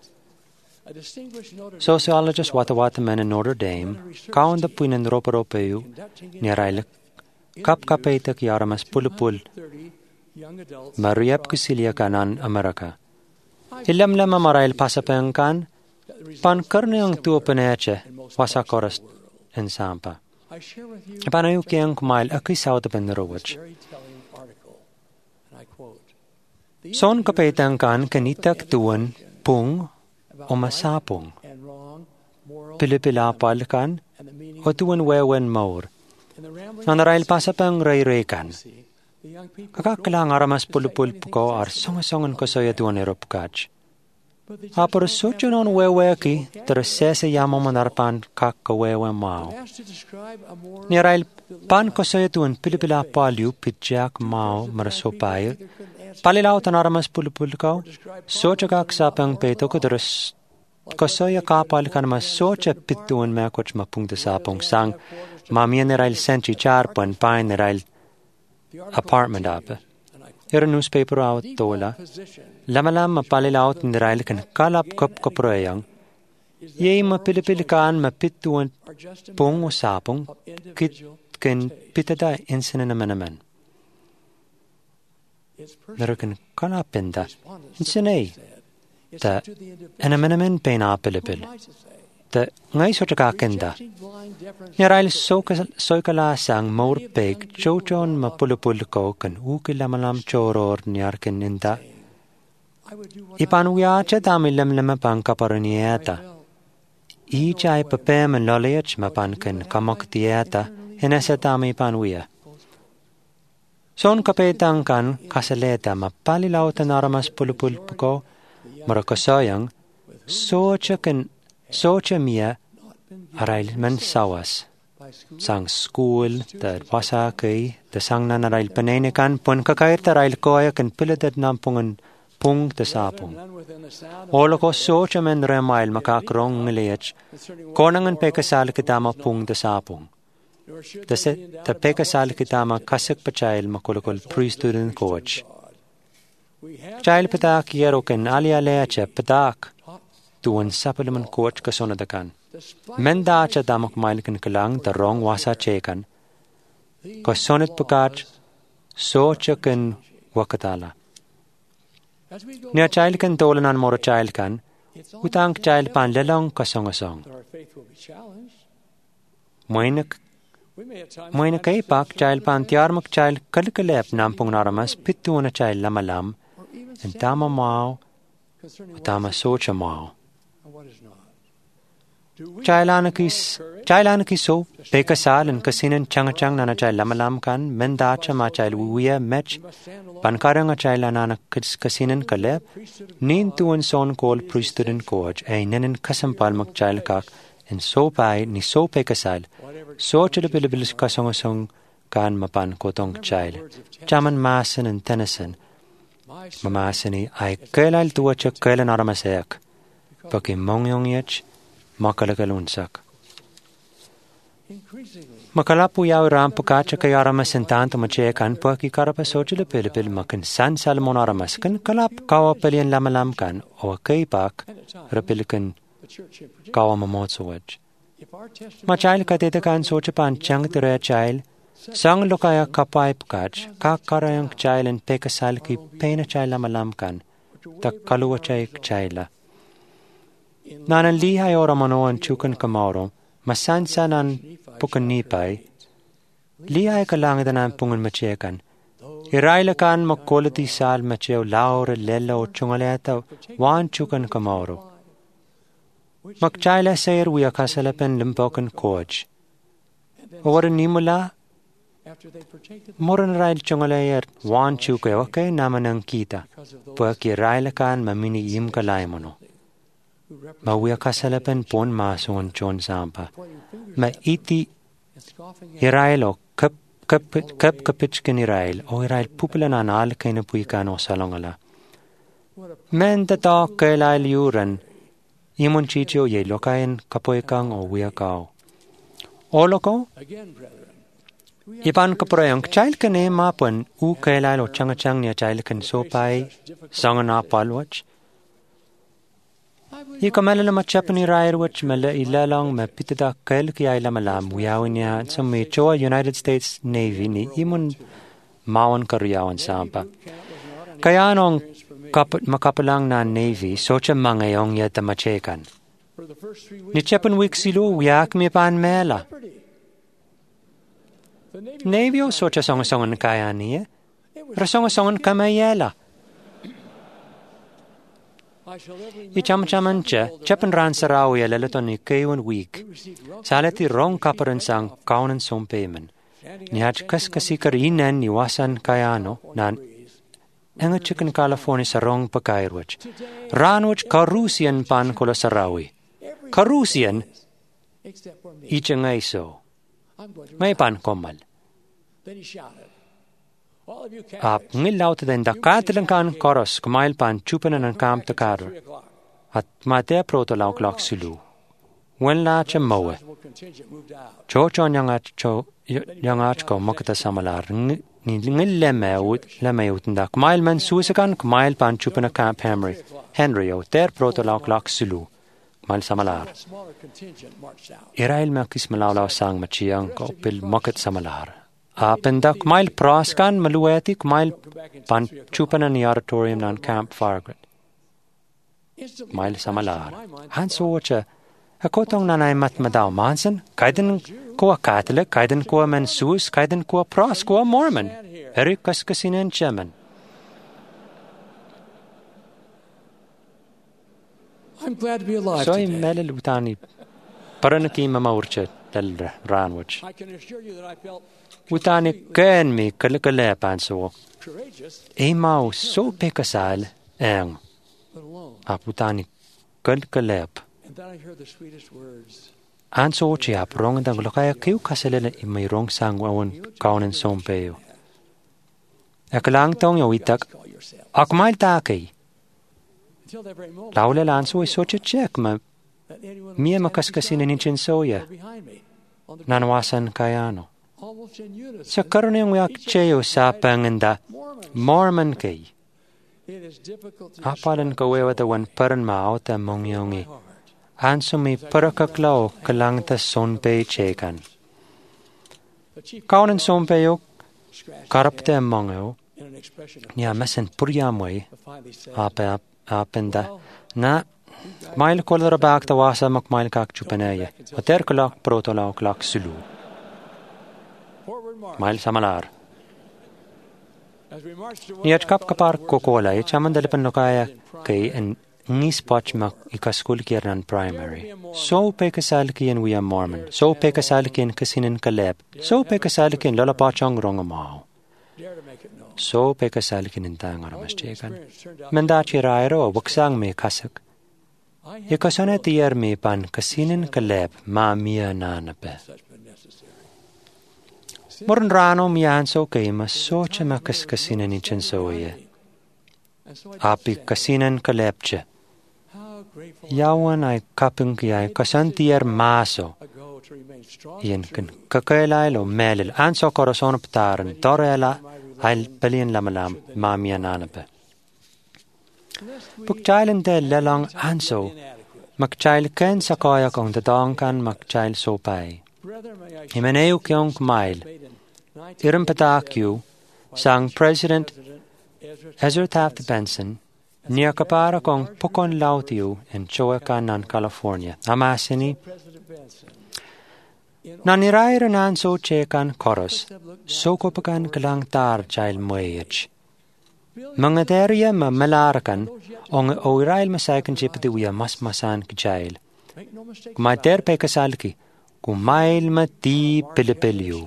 Sociologist wata wata men in Notre Dame kaun da puinan roparop yu nirailak kap kapaitak yaramas pulupul mariap kusilia kanan Amerika. Ilam lama marail pasapengkan pan karne ang tuopeneche wasa koras en sampa. Panayu kiang kumail akisaw tapen rawach. Son kapetangkan kanitak tuan pung o masapung. Pilipilapal kan o tuan wewen maur. Nanarail pasapang ray-ray-kan. Kakakalang aramas pulupul puko ar songasongan ko soya tuan eropkach. Apar socho non weweki terasese yamo manarpan kakawewe mao. Nirail pan ko soya tuan pilipila palyu pitjak mao marasopay. Palilaw tan aramas pulupul ko. Socho kaksapang peto ko teras ko soya kapal kan mas socha pituan mekoch mapungta sapong sang. Mamia nirail senchi charpan pain nirail apartment apa. Era newspaper out tola. Lamalam mapalilaut nirail kan kalap kop koproyang. Yei mapilipilikan mapituan pung usapong kit kan pitada insinanamanaman. Nero kan kalapinda insinay. Ta anamanaman pena pilipil. Ta ngay sochakakinda. Nirail soykala sang maur peg chochon mapulupul ko kan ukilamalam choror niyarkin inda. Ipanuyacha damilam lama pangkaparanieta. Ijay papem and loliach mapankin kamaktieta inasa dami panuya. Son kapetang kan kasaleta mapalilautan aramas pulupul ko marakasayang socha kan socha mia arail man sawas. Sang school, the wasa kay, the sang na narail panenikan, pun kakayat arail koya kan pilatad nampungan pung te sapung. Olo ko socha men remail makakrong ngiliach, konangan pekasal kitama pung te sapung. The pekasal kitama kasik pachail makulukul priesthood and coach. Child patak yeroken alialeache patak. Tuan supplement coach kasonadakan. Menda cha damak mailkan kalang the wrong wasa chekan. Kasonit pukat so chakan wakatala. Nia child kan dolanan moro child kan. Utang child pan lelong kasongasong. Moinak Moinak ay pak child pan tiarmak child kalikalep nampung naramas pituana child lamalam. And tama mao. Tama socha mao. Chailanakis, Chailanakis Pekasal and Kasinan Changachang Nana Chai Lamalam kan, Mendacha Machai Wuya Mech, Pankaranga Chailanana Kasinan Kaleb, Nin tu and son called priesthood and coach, a Nenin Kasampalmak Chailkak, and so pai ni so Pekasal, so Chilipilis Kasongasong kan Mapan Kotong Chail, Chaman Mason and Tennyson, Mamasini, I Kailal Tuacha Kailan Aramaseak, Paki Mongyong Yech. Makalagalunsak. Makalapu yaw rampukacha kay aramas entanto machekan pa ki karapasochila pilipil makin san salmon aramas kan kalap kawa palian lamalam kan o kay pak rapilikan kawa mamotsowaj. Machail katetakan sochapan chang tere chail sang lokaya kapay pukach kakarayang chail and pekasal ki pena chail lamalam kan tak kaluwa chay chaila. Nanan lihay ora manoan chukan kamaro, masansa nan pukan nipay, lihay kalangitan ang pungan machekan, Iraila kan makolati sal macheo laura lella o chungaleta wan chukan kamoro. Makchaila sayer wia kasalapen limpokan coach. Over nimula Moran rail chungalayer wan chuke okay namanang kita. Puaki raila kan mamini im kalaimono. Ma wia kasalapen pon mason chon sampa. Ma iti Irailo kap kap kap kapitchkin Irail o Irail pupulan anal kaina puikano salongala. Men the dog kailal yuran imun chicho ye lokain kapoikang o wia kao. Oloko Iban kaproyang child kane mapun u kailal o changachang niya child kan sopai sangana palwach. Ikamalala machapani rair which mala ilalang ma pitida kail kiaila malam wiawinya sa may choa United States Navy ni imun mawan karyawan sampa. Kaya nung kap- makapalang na Navy socha mangayong yata machekan. Ni chapan week silo wiak mi pan mela. Navy o socha songasongan kaya niya. Rasongasongan kamayela. Icham-chamancha, chapan ran sarawi alalaton ni kaywan week. Salati rong kaparan sang kaunan sompayman. Nihaj kaskasikar inan ni wasan kayano nan enga chicken California sa rong pakairwach. Ranwach karusian pan kola sarawi. Karusian ichangay so. May pan komal. Ap ngilaw ta den dakatilang kan koros kumail pan chupanan ang kamp takar. At matea proto law clock silu. Wen la cha mowe. Cho cho nyangat cho nyangat ko makata samalar. Ni ngil lemeut lemeut nda kumail man susakan kumail pan chupanan kamp Henry. Henry o ter proto law clock silu. Kumail samalar. Irail makis malawlaw sang machiyang ko pil makat samalar. Apenda kumail praskan malueti kumail pan chupanan ni auditorium nan Camp Fargret. Kumail samalar. Han socha akotong nanay matmadaw mansan kaidan kuwa Catholic, kaidan kuwa mensus, kaidan kuwa pras, kuwa Mormon. Eri kaskasinen chaman. I'm glad to be alive So today. imelil utani paranaki mamaurcha dal ranwach. I can assure you that I felt Utani ken mi kalakale panso. courageous Emau so pekasal eng. but alone. Ap utani kalkalep. And then I heard the sweetest words. Anso chi ap rong dang lokaya kiu kasalena imay rong sang wawon kaunen sompeo. Akalang tong yo itak akmail takay. Until that very moment, Laula lanso ay socha check ma that anyone miya was makaskasin ninchin soya. behind me on the Nanwasan kayano. almost in unison. Sa karon yung yak cheyo sa panganda Mormon kay. It is difficult to Apalan kawewa tawan paran mao ta mongyongi. Anso mi parakaklaw kalangta sonpe chekan. Kaunan sonpeyo karapte mongyo. in an expression of Niya masan puryamoy. finally said, Ape apenda. Na mail kolara baak tawasa makmail kak chupanaya. Ater kalak protolaw kalak sulu. forward march. Mail samalar. As we marched to Niyat kap kapar kokola e chaman dalipan lokaya kay en ngis poch mak ikaskul kiernan primary. So pe kasal kiyen wiya Mormon. So pe kasal kiyen kasinin kaleb. So pe kasal kiyen lola pachong rongamao. dare to make it known. So pe kasal kiyen tang aramas chekan. Menda chirairo waksang me kasak. Ikasone tiyer me pan kasinin kaleb ma miya nanape. Such been necessary. Moran rano miyan so kay mas socha makas kasinin ichan soye. And so I just Api said, kasinin kalebche. how grateful Yawan ay kaping kiyay kasantier maso. ago to remain strong Iyan kan kakailail o melil anso koroson ptaran torela ay pelin lamalam mamia nanape. Pagchailin de lelang anso magchail ken sa kaya kong dadong kan magchail sopay. Brethren, may I Himeneo kyong kumail. Iram patakyu sang President Ezra Taft Benson niya kapara kong pukon lautiyo in Choacan, California. Amasini President Benson Na nirair an an so chekan chorus, so kopakan kalang tar jail moyage. Mga deria ma malarakan, ong oirail masaikan chipati wia mas masan kjail. Kumai der pekasalki, kumail ma ti pilipiliu.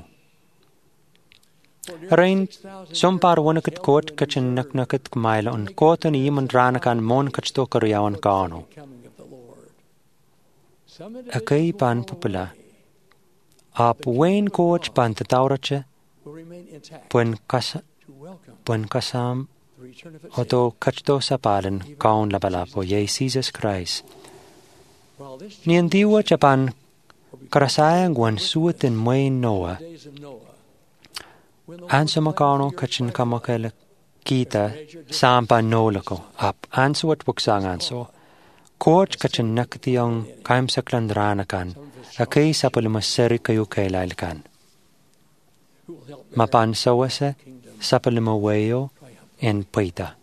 Rain, some par wanakat court kachin naknakat kumail on court and iman ranakan mon kachto karyawan kano. Akai pan pupula. Ap Wayne coach pan tataurache, puen kasa, puen kasam, oto kachto sapalan kaun labalapo ye Jesus Christ. Nian diwa chapan karasayang wan suatin Wayne Noah. Ansa makano kachin kamakala kita sampa nolako ap ansuat wuksang anso. Coach kachin nakatiyong kaimsaklan ranakan. Akai sapalimasari kayo kailalkan. Mapan sawase, sapalimawayo, and paita.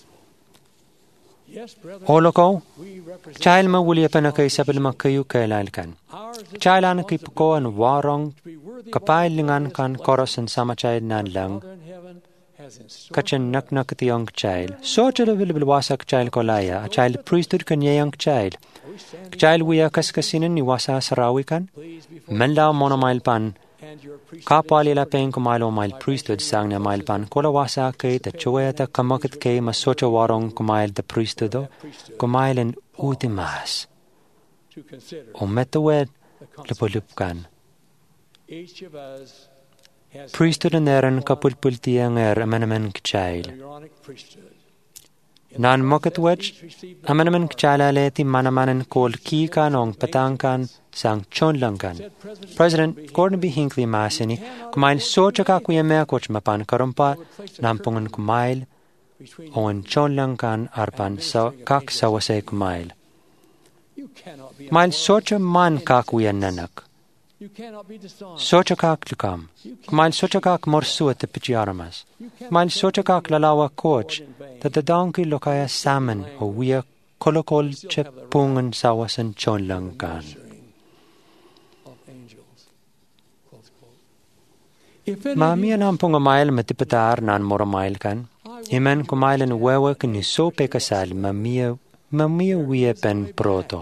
Oloko, child ma wuli pa na kay sapalima kayo kailalkan. Child ana kay puko an warong kapailingan kan korosan sama child nan lang. Kachan nak nakatiyong child. So chalo bilbilwasak child kolaya, a child priesthood kanyayang child. Child wiya kaskasinan ni wasa sarawikan. Menda monomail pan. Kapali la pen kumailo mail priesthood sang na mail pan. Kola wasa kay ta chueta kamakit kay masocha warong kumail the priesthood kumail en utimas. O metawed lupulupkan. Priesthood and eran kapulpultiang er amanaman kchail. Nan mokat wech, amanaman kchala leti manamanan kol kikan ong patangkan sang chonlangan. President Gordon B. Hinckley Masini, kumail sochaka kuyamea koch mapan karumpa, nampungan kumail, on chonlangan arpan sa kak sawase kumail. Kumail socha man kakuyan nanak. Sochakak lukam. Kumail sochakak morsuat te pichiaramas. Kumail sochakak lalawa coach that the donkey lokaya salmon o wia kolokol che pungan sawasan chonlangan. Mami anam punga mail matipatar nan mora mail kan. Iman kumail an wewa kani so pekasal mamia mamia wia pen proto.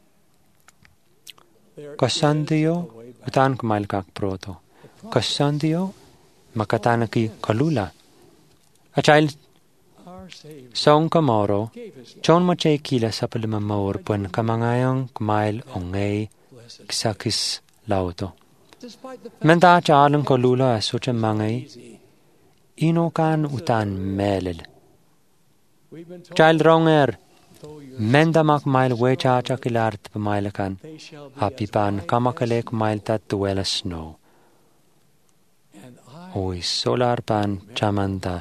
Kasandiyo utan kumail kak proto. Kasandiyo makatanaki kalula. A child song kamoro chon mache kila sapalima maor pun kamangayang kumail ongay kisakis lauto. Menta chalang kalula sucha mangay inokan utan melil. Child ronger Menda mak mail wecha chakilart pamailakan, apipan kamakale kumail tat tuwela snow. Oi solar pan chamanta.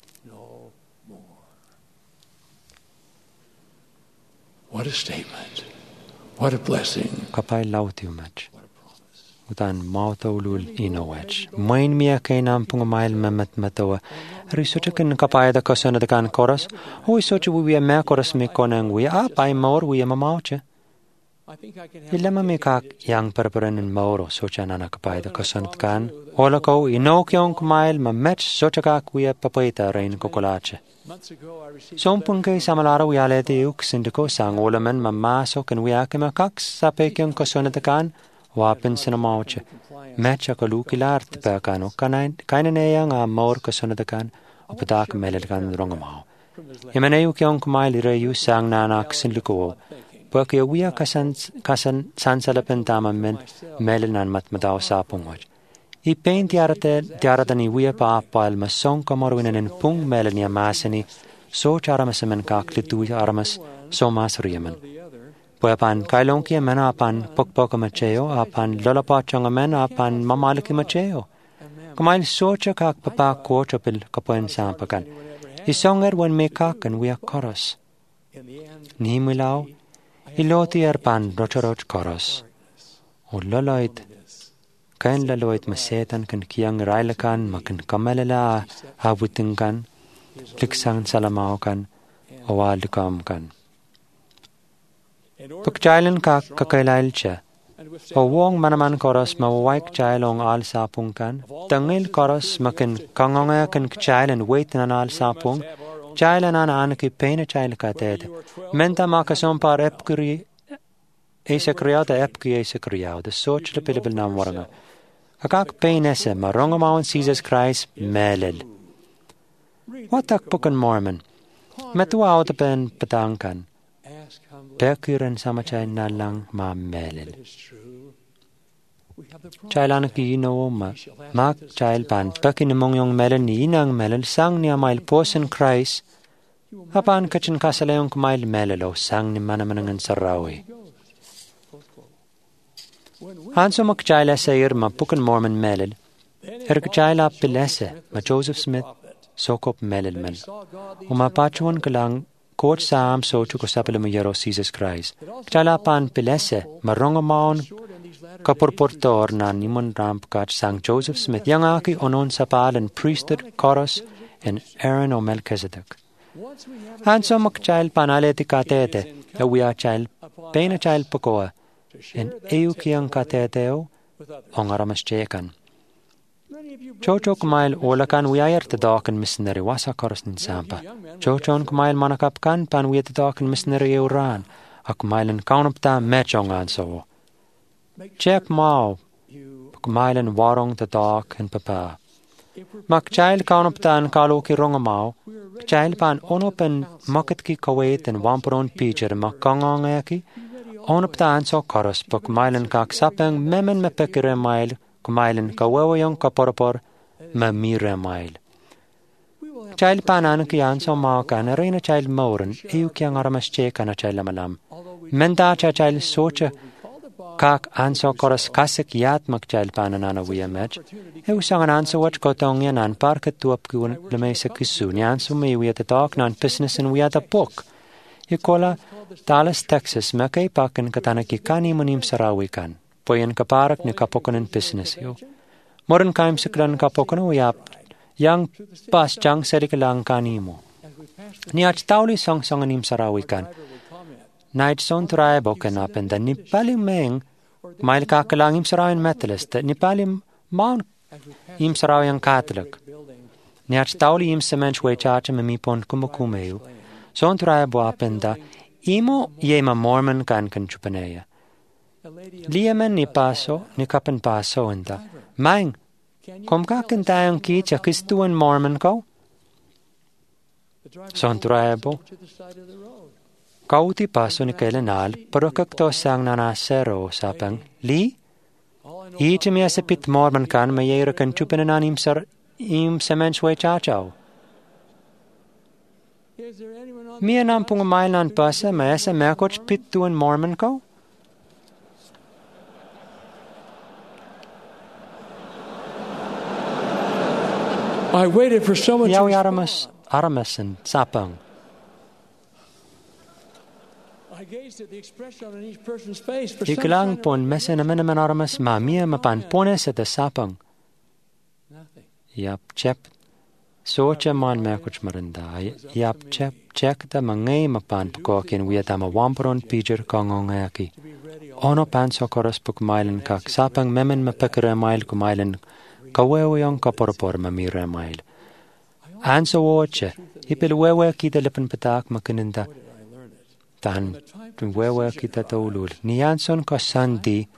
What a statement. What a blessing. Kapay lautiumach. Utan mautaulul inowach. Main mia kay nampung mail memet matawa. Risocha kan kapay da kasana da kan koras. Oi socha wiya me koras me konang wiya apay maor wiya mamaucha. Ilama me kak yang perperanan maoro socha nana kapay da kasana da kan. Ola ko inokyong kumail mamet socha kak wiya papaita rain kokolache. Sompung kay samalara wiya lete uk sindiko sang olaman mamaso kan wiya kima kak sapekyong kasana da kan. Wapen sinamauche. Mecha kalukilar tipakano kanain kainaneyang a maor kasanadakan upatak melelkan rongamao. Imaneyu kyong kumail irayu sang nanak sinluko. Porque wiya kasan kasan sansalapen tamamen melenan matmataw sapungwach. Ipain tiarate tiaratani wiya pa apal masong kamarwinanin pung melania masani so charamasamen kaklitu aramas so mas riyaman. Puepan kailong kia mena apan pokpoka macheo, apan lolapachang amen apan mamalaki macheo. Kumail socha kak papa kochopil kapuen sampakan. Isonger wan me kakan wia koros. Nihimilaw, iloti erpan rochoroch koros. O loloit, kain loloit masetan kan kiyang railakan makan kamalala abutingkan, liksang salamaukan, awal kan. Pagchailan ka kakailail siya, O wong manaman koros ma waik chai long al sapung kan. Tangil koros makin kangonga kan chai and wait nan al sapung. Chai lan an an ki pena chai ka tete. Menta makason par epkuri Esa kriada epki esa kriada. Soch le pilibel nam waranga. Akak peinese ma rongamau Jesus Christ melel. Watak pukan Mormon. Metu out ben pedangkan. Pekuren sama chai nalang ma melel. Chailan ki no ma mak chail pan pekin mong yong melel ni inang melel sang ni amail posen Christ. Apan kachin kasaleong kumail melelo sang ni manamanangan sarawi. Hanso makchaila sayir ma pukan Mormon melel. Erkchaila pilese ma Joseph Smith sokop melel mel. Uma pachuan kalang coach sam sochu ko sapele ma yero Jesus Christ. Kchaila pan pilese ma rongomaon kapurportor na nimon ramp kach sang Joseph Smith yangaki onon sapal and priesthood Koros and Aaron o Melchizedek. Hanso makchail panaleti katete la wia chail pena chail pukoa. En eu kiang kateteo ongaramas chekan. Chocho kumail olakan wiayer te daken missionary wasa korosnin sampa. Chochon kumail manakapkan pan wiet daken missionary euran. Akumailin kaunapta mechongan so. Chek mau kumailin warong te dak en papa. Mak chail kaunapta en kalu ki rongamau. Chail pan onopen maket ki kawait en wamperon pitcher mak kangangaki. Onop ta anso koros po kumailan kak sapeng memen me pekire mail kumailan kawawayong kaporapor me mire mail. Child panan ki anso maka na reina child mauren iu kiang aramas cheka na child malam. Menta cha child socha kak anso koros kasik yat mak child panan ana wia mech. Eu sangan anso wach kotong yan an parket tuap kiwan lemesa kisu ni anso me wia te talk nan business and wia te pok. Ikola Dallas, Texas, makai pakan katana ki kani manim sarawikan. Poyan kaparak ni kapokanan business yo. Moran kaim siklan kapokan uyap. Yang pas jang serikalang kanimo. Ni ach tauli song songanim sarawikan. Night son tribe okenapen da nipali meng mail kakalangim sarawin Methodist da nipali maun im sarawin Catholic. Ni ach tauli im semench wechacha memipon kumukumeyu. Son tribe wapen da Imo yema Mormon kan kan chupaneya. Liamen ni paso, ni kapen paso enta. Maing, kom ka kentayang ki chakistuan Mormon ko? Son traibo. Kauti paso ni kailanal, pero kakto sang nanasero sapang, li? Ichi mi asapit Mormon kan mayera kan chupanan im sar im semenchwe chachaw. Mia nampung mailan pasa maesa mekoch pituan Mormon ko? I waited for someone Yawi to aramas aramas and sapang. I gazed at the expression on each person's face for some Ikulang sign pon of mesa na menaman aramas ma mia mapan pones at the sapang. nothing. Yap chep. Socha man mekoch maranda. Yap chep. Check the mangay mapan pukokin wiyatama wamperon pijer kongongaki. Ono pan sokoros puk mailen kak sapang memen mapekere mail kumailen kaweweyong kaporpor mamire mail. Anso woche, ipil wewe kita lipen petak makininda. Tan wewe kita taulul. Ni anson ko sandi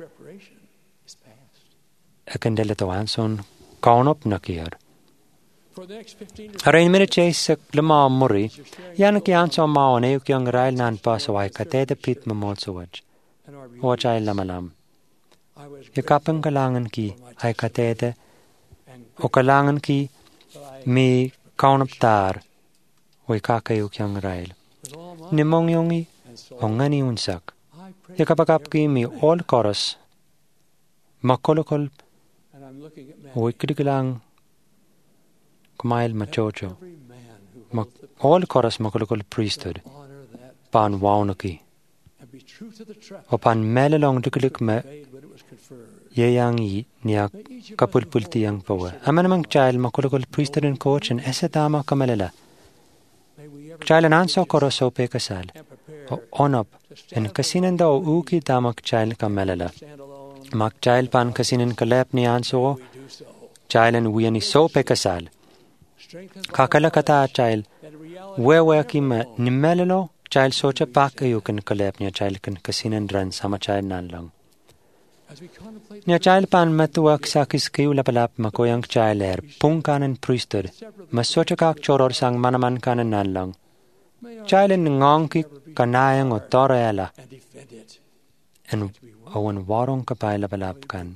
ekandeleto anson kaunop nakir. Arain minute chase lama muri, yan ki anso maon euk yung rail nan pasawai katete pit mamolsowaj. Wachai lamalam. Ikapang kalangan ki ay katete o kalangan ki mi kaunaptar o ikakayuk yung rail. Nimong yungi o ngani unsak. Ikapakap ki mi all chorus makolokol o ikidikalang kumail machocho. Ma all chorus makolokol priesthood. Pan waunaki. O pan melelong dukulik me yeyang yi niya kapulpulti yang pawa. Amanamang child makolokol priesthood and coach and esetama kamelela. Child an anso koroso pe kasal. O onop en kasinanda o uki damak child kamelela. Mak jail pan kasinin kalep ni anso, jailen wiani so pekasal. Kakala kata jail, wewe kima nimelelo, jail socha pak ayukan kalep ni jail kan kasinin dran sama jail nan lang. Nya jail pan matuak sakis kayu lapalap makoyang jail er, pung kanan priesthood, masocha kak choror sang manaman kanan nan lang. Jailen ngongki kanayang o torela, en awan warong kapay lapalap kan.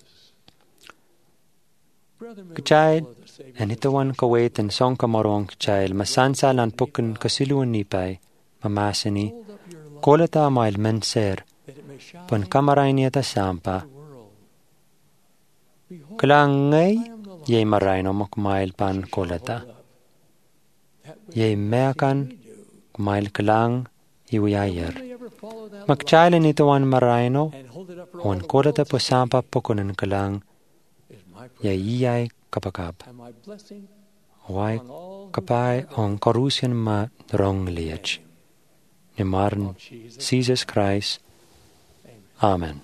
Kachail, en itawan kawait en song kamarong kachail, masansalan pukin kasiluan nipay, mamasini, kolata mail menser, pun kamaray niya ta sampa. Kalangay, yay marayno makmail pan kolata. Yay meakan, kumail kalang, iwiayer. Magchailan itawan marayno, on kolata po sampa pukunan kalang, yay iyay kapakap. Wai kapay on karusian ma rong liach. Nimarn, Jesus Christ. Amen.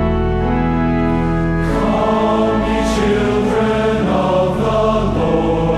Children of the Lord.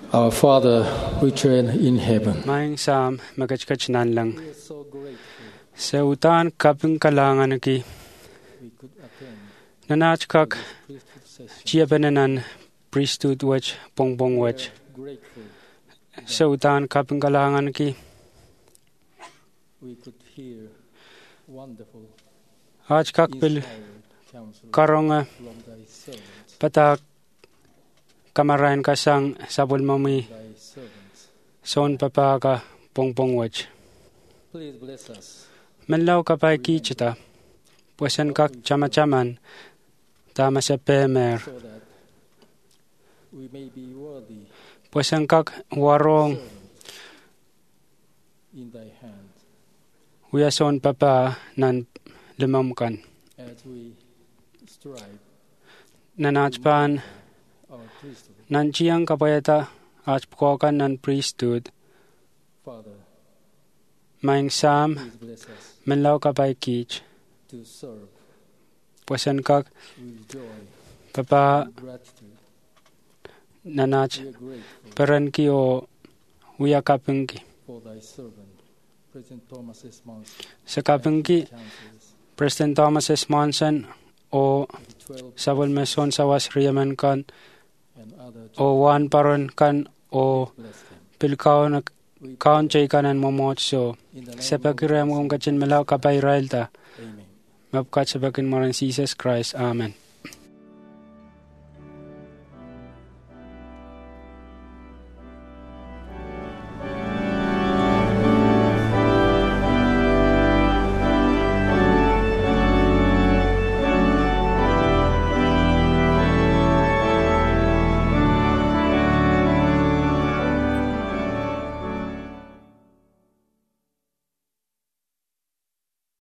Our Father, which art in heaven. Maing sam magachkach nan lang. Sa utan kaping kalangan ki. Nanachkak chiabenanan priesthood wach bongbong wach. Sa utan kaping kalangan ki. We could hear wonderful Aaj kakpil karonga patak kamarain kasang sabul mami son papaka pongpong wach. Please bless us. Menlaw kapay kichita. Puesan kak chama-chaman tama sa pemer. So that we may be worthy Puesan kak warong in thy hand wiyason papa nan limamkan. as we strive Nanachpan our priesthood. nan chiyang kapayata achpukokan nan priesthood. Father, Maing sam please bless us menlaw kapay kich. to serve Puesan kak with joy papa and gratitude. nanach We are grateful peran ki o wiyakapinki. for thy servant, President Thomas S. Monson, Sa kapinki councils, President Thomas S. Monson o the twelve sabol meson sawas riyaman kan and other o wan paron kan o bless them. pilkaw na We kaon chay kanan momotso. in the name Sa of pakiram kong kachin malaw kapay railta. Amen. Mapkat sa bakin marang Jesus Christ. Amen.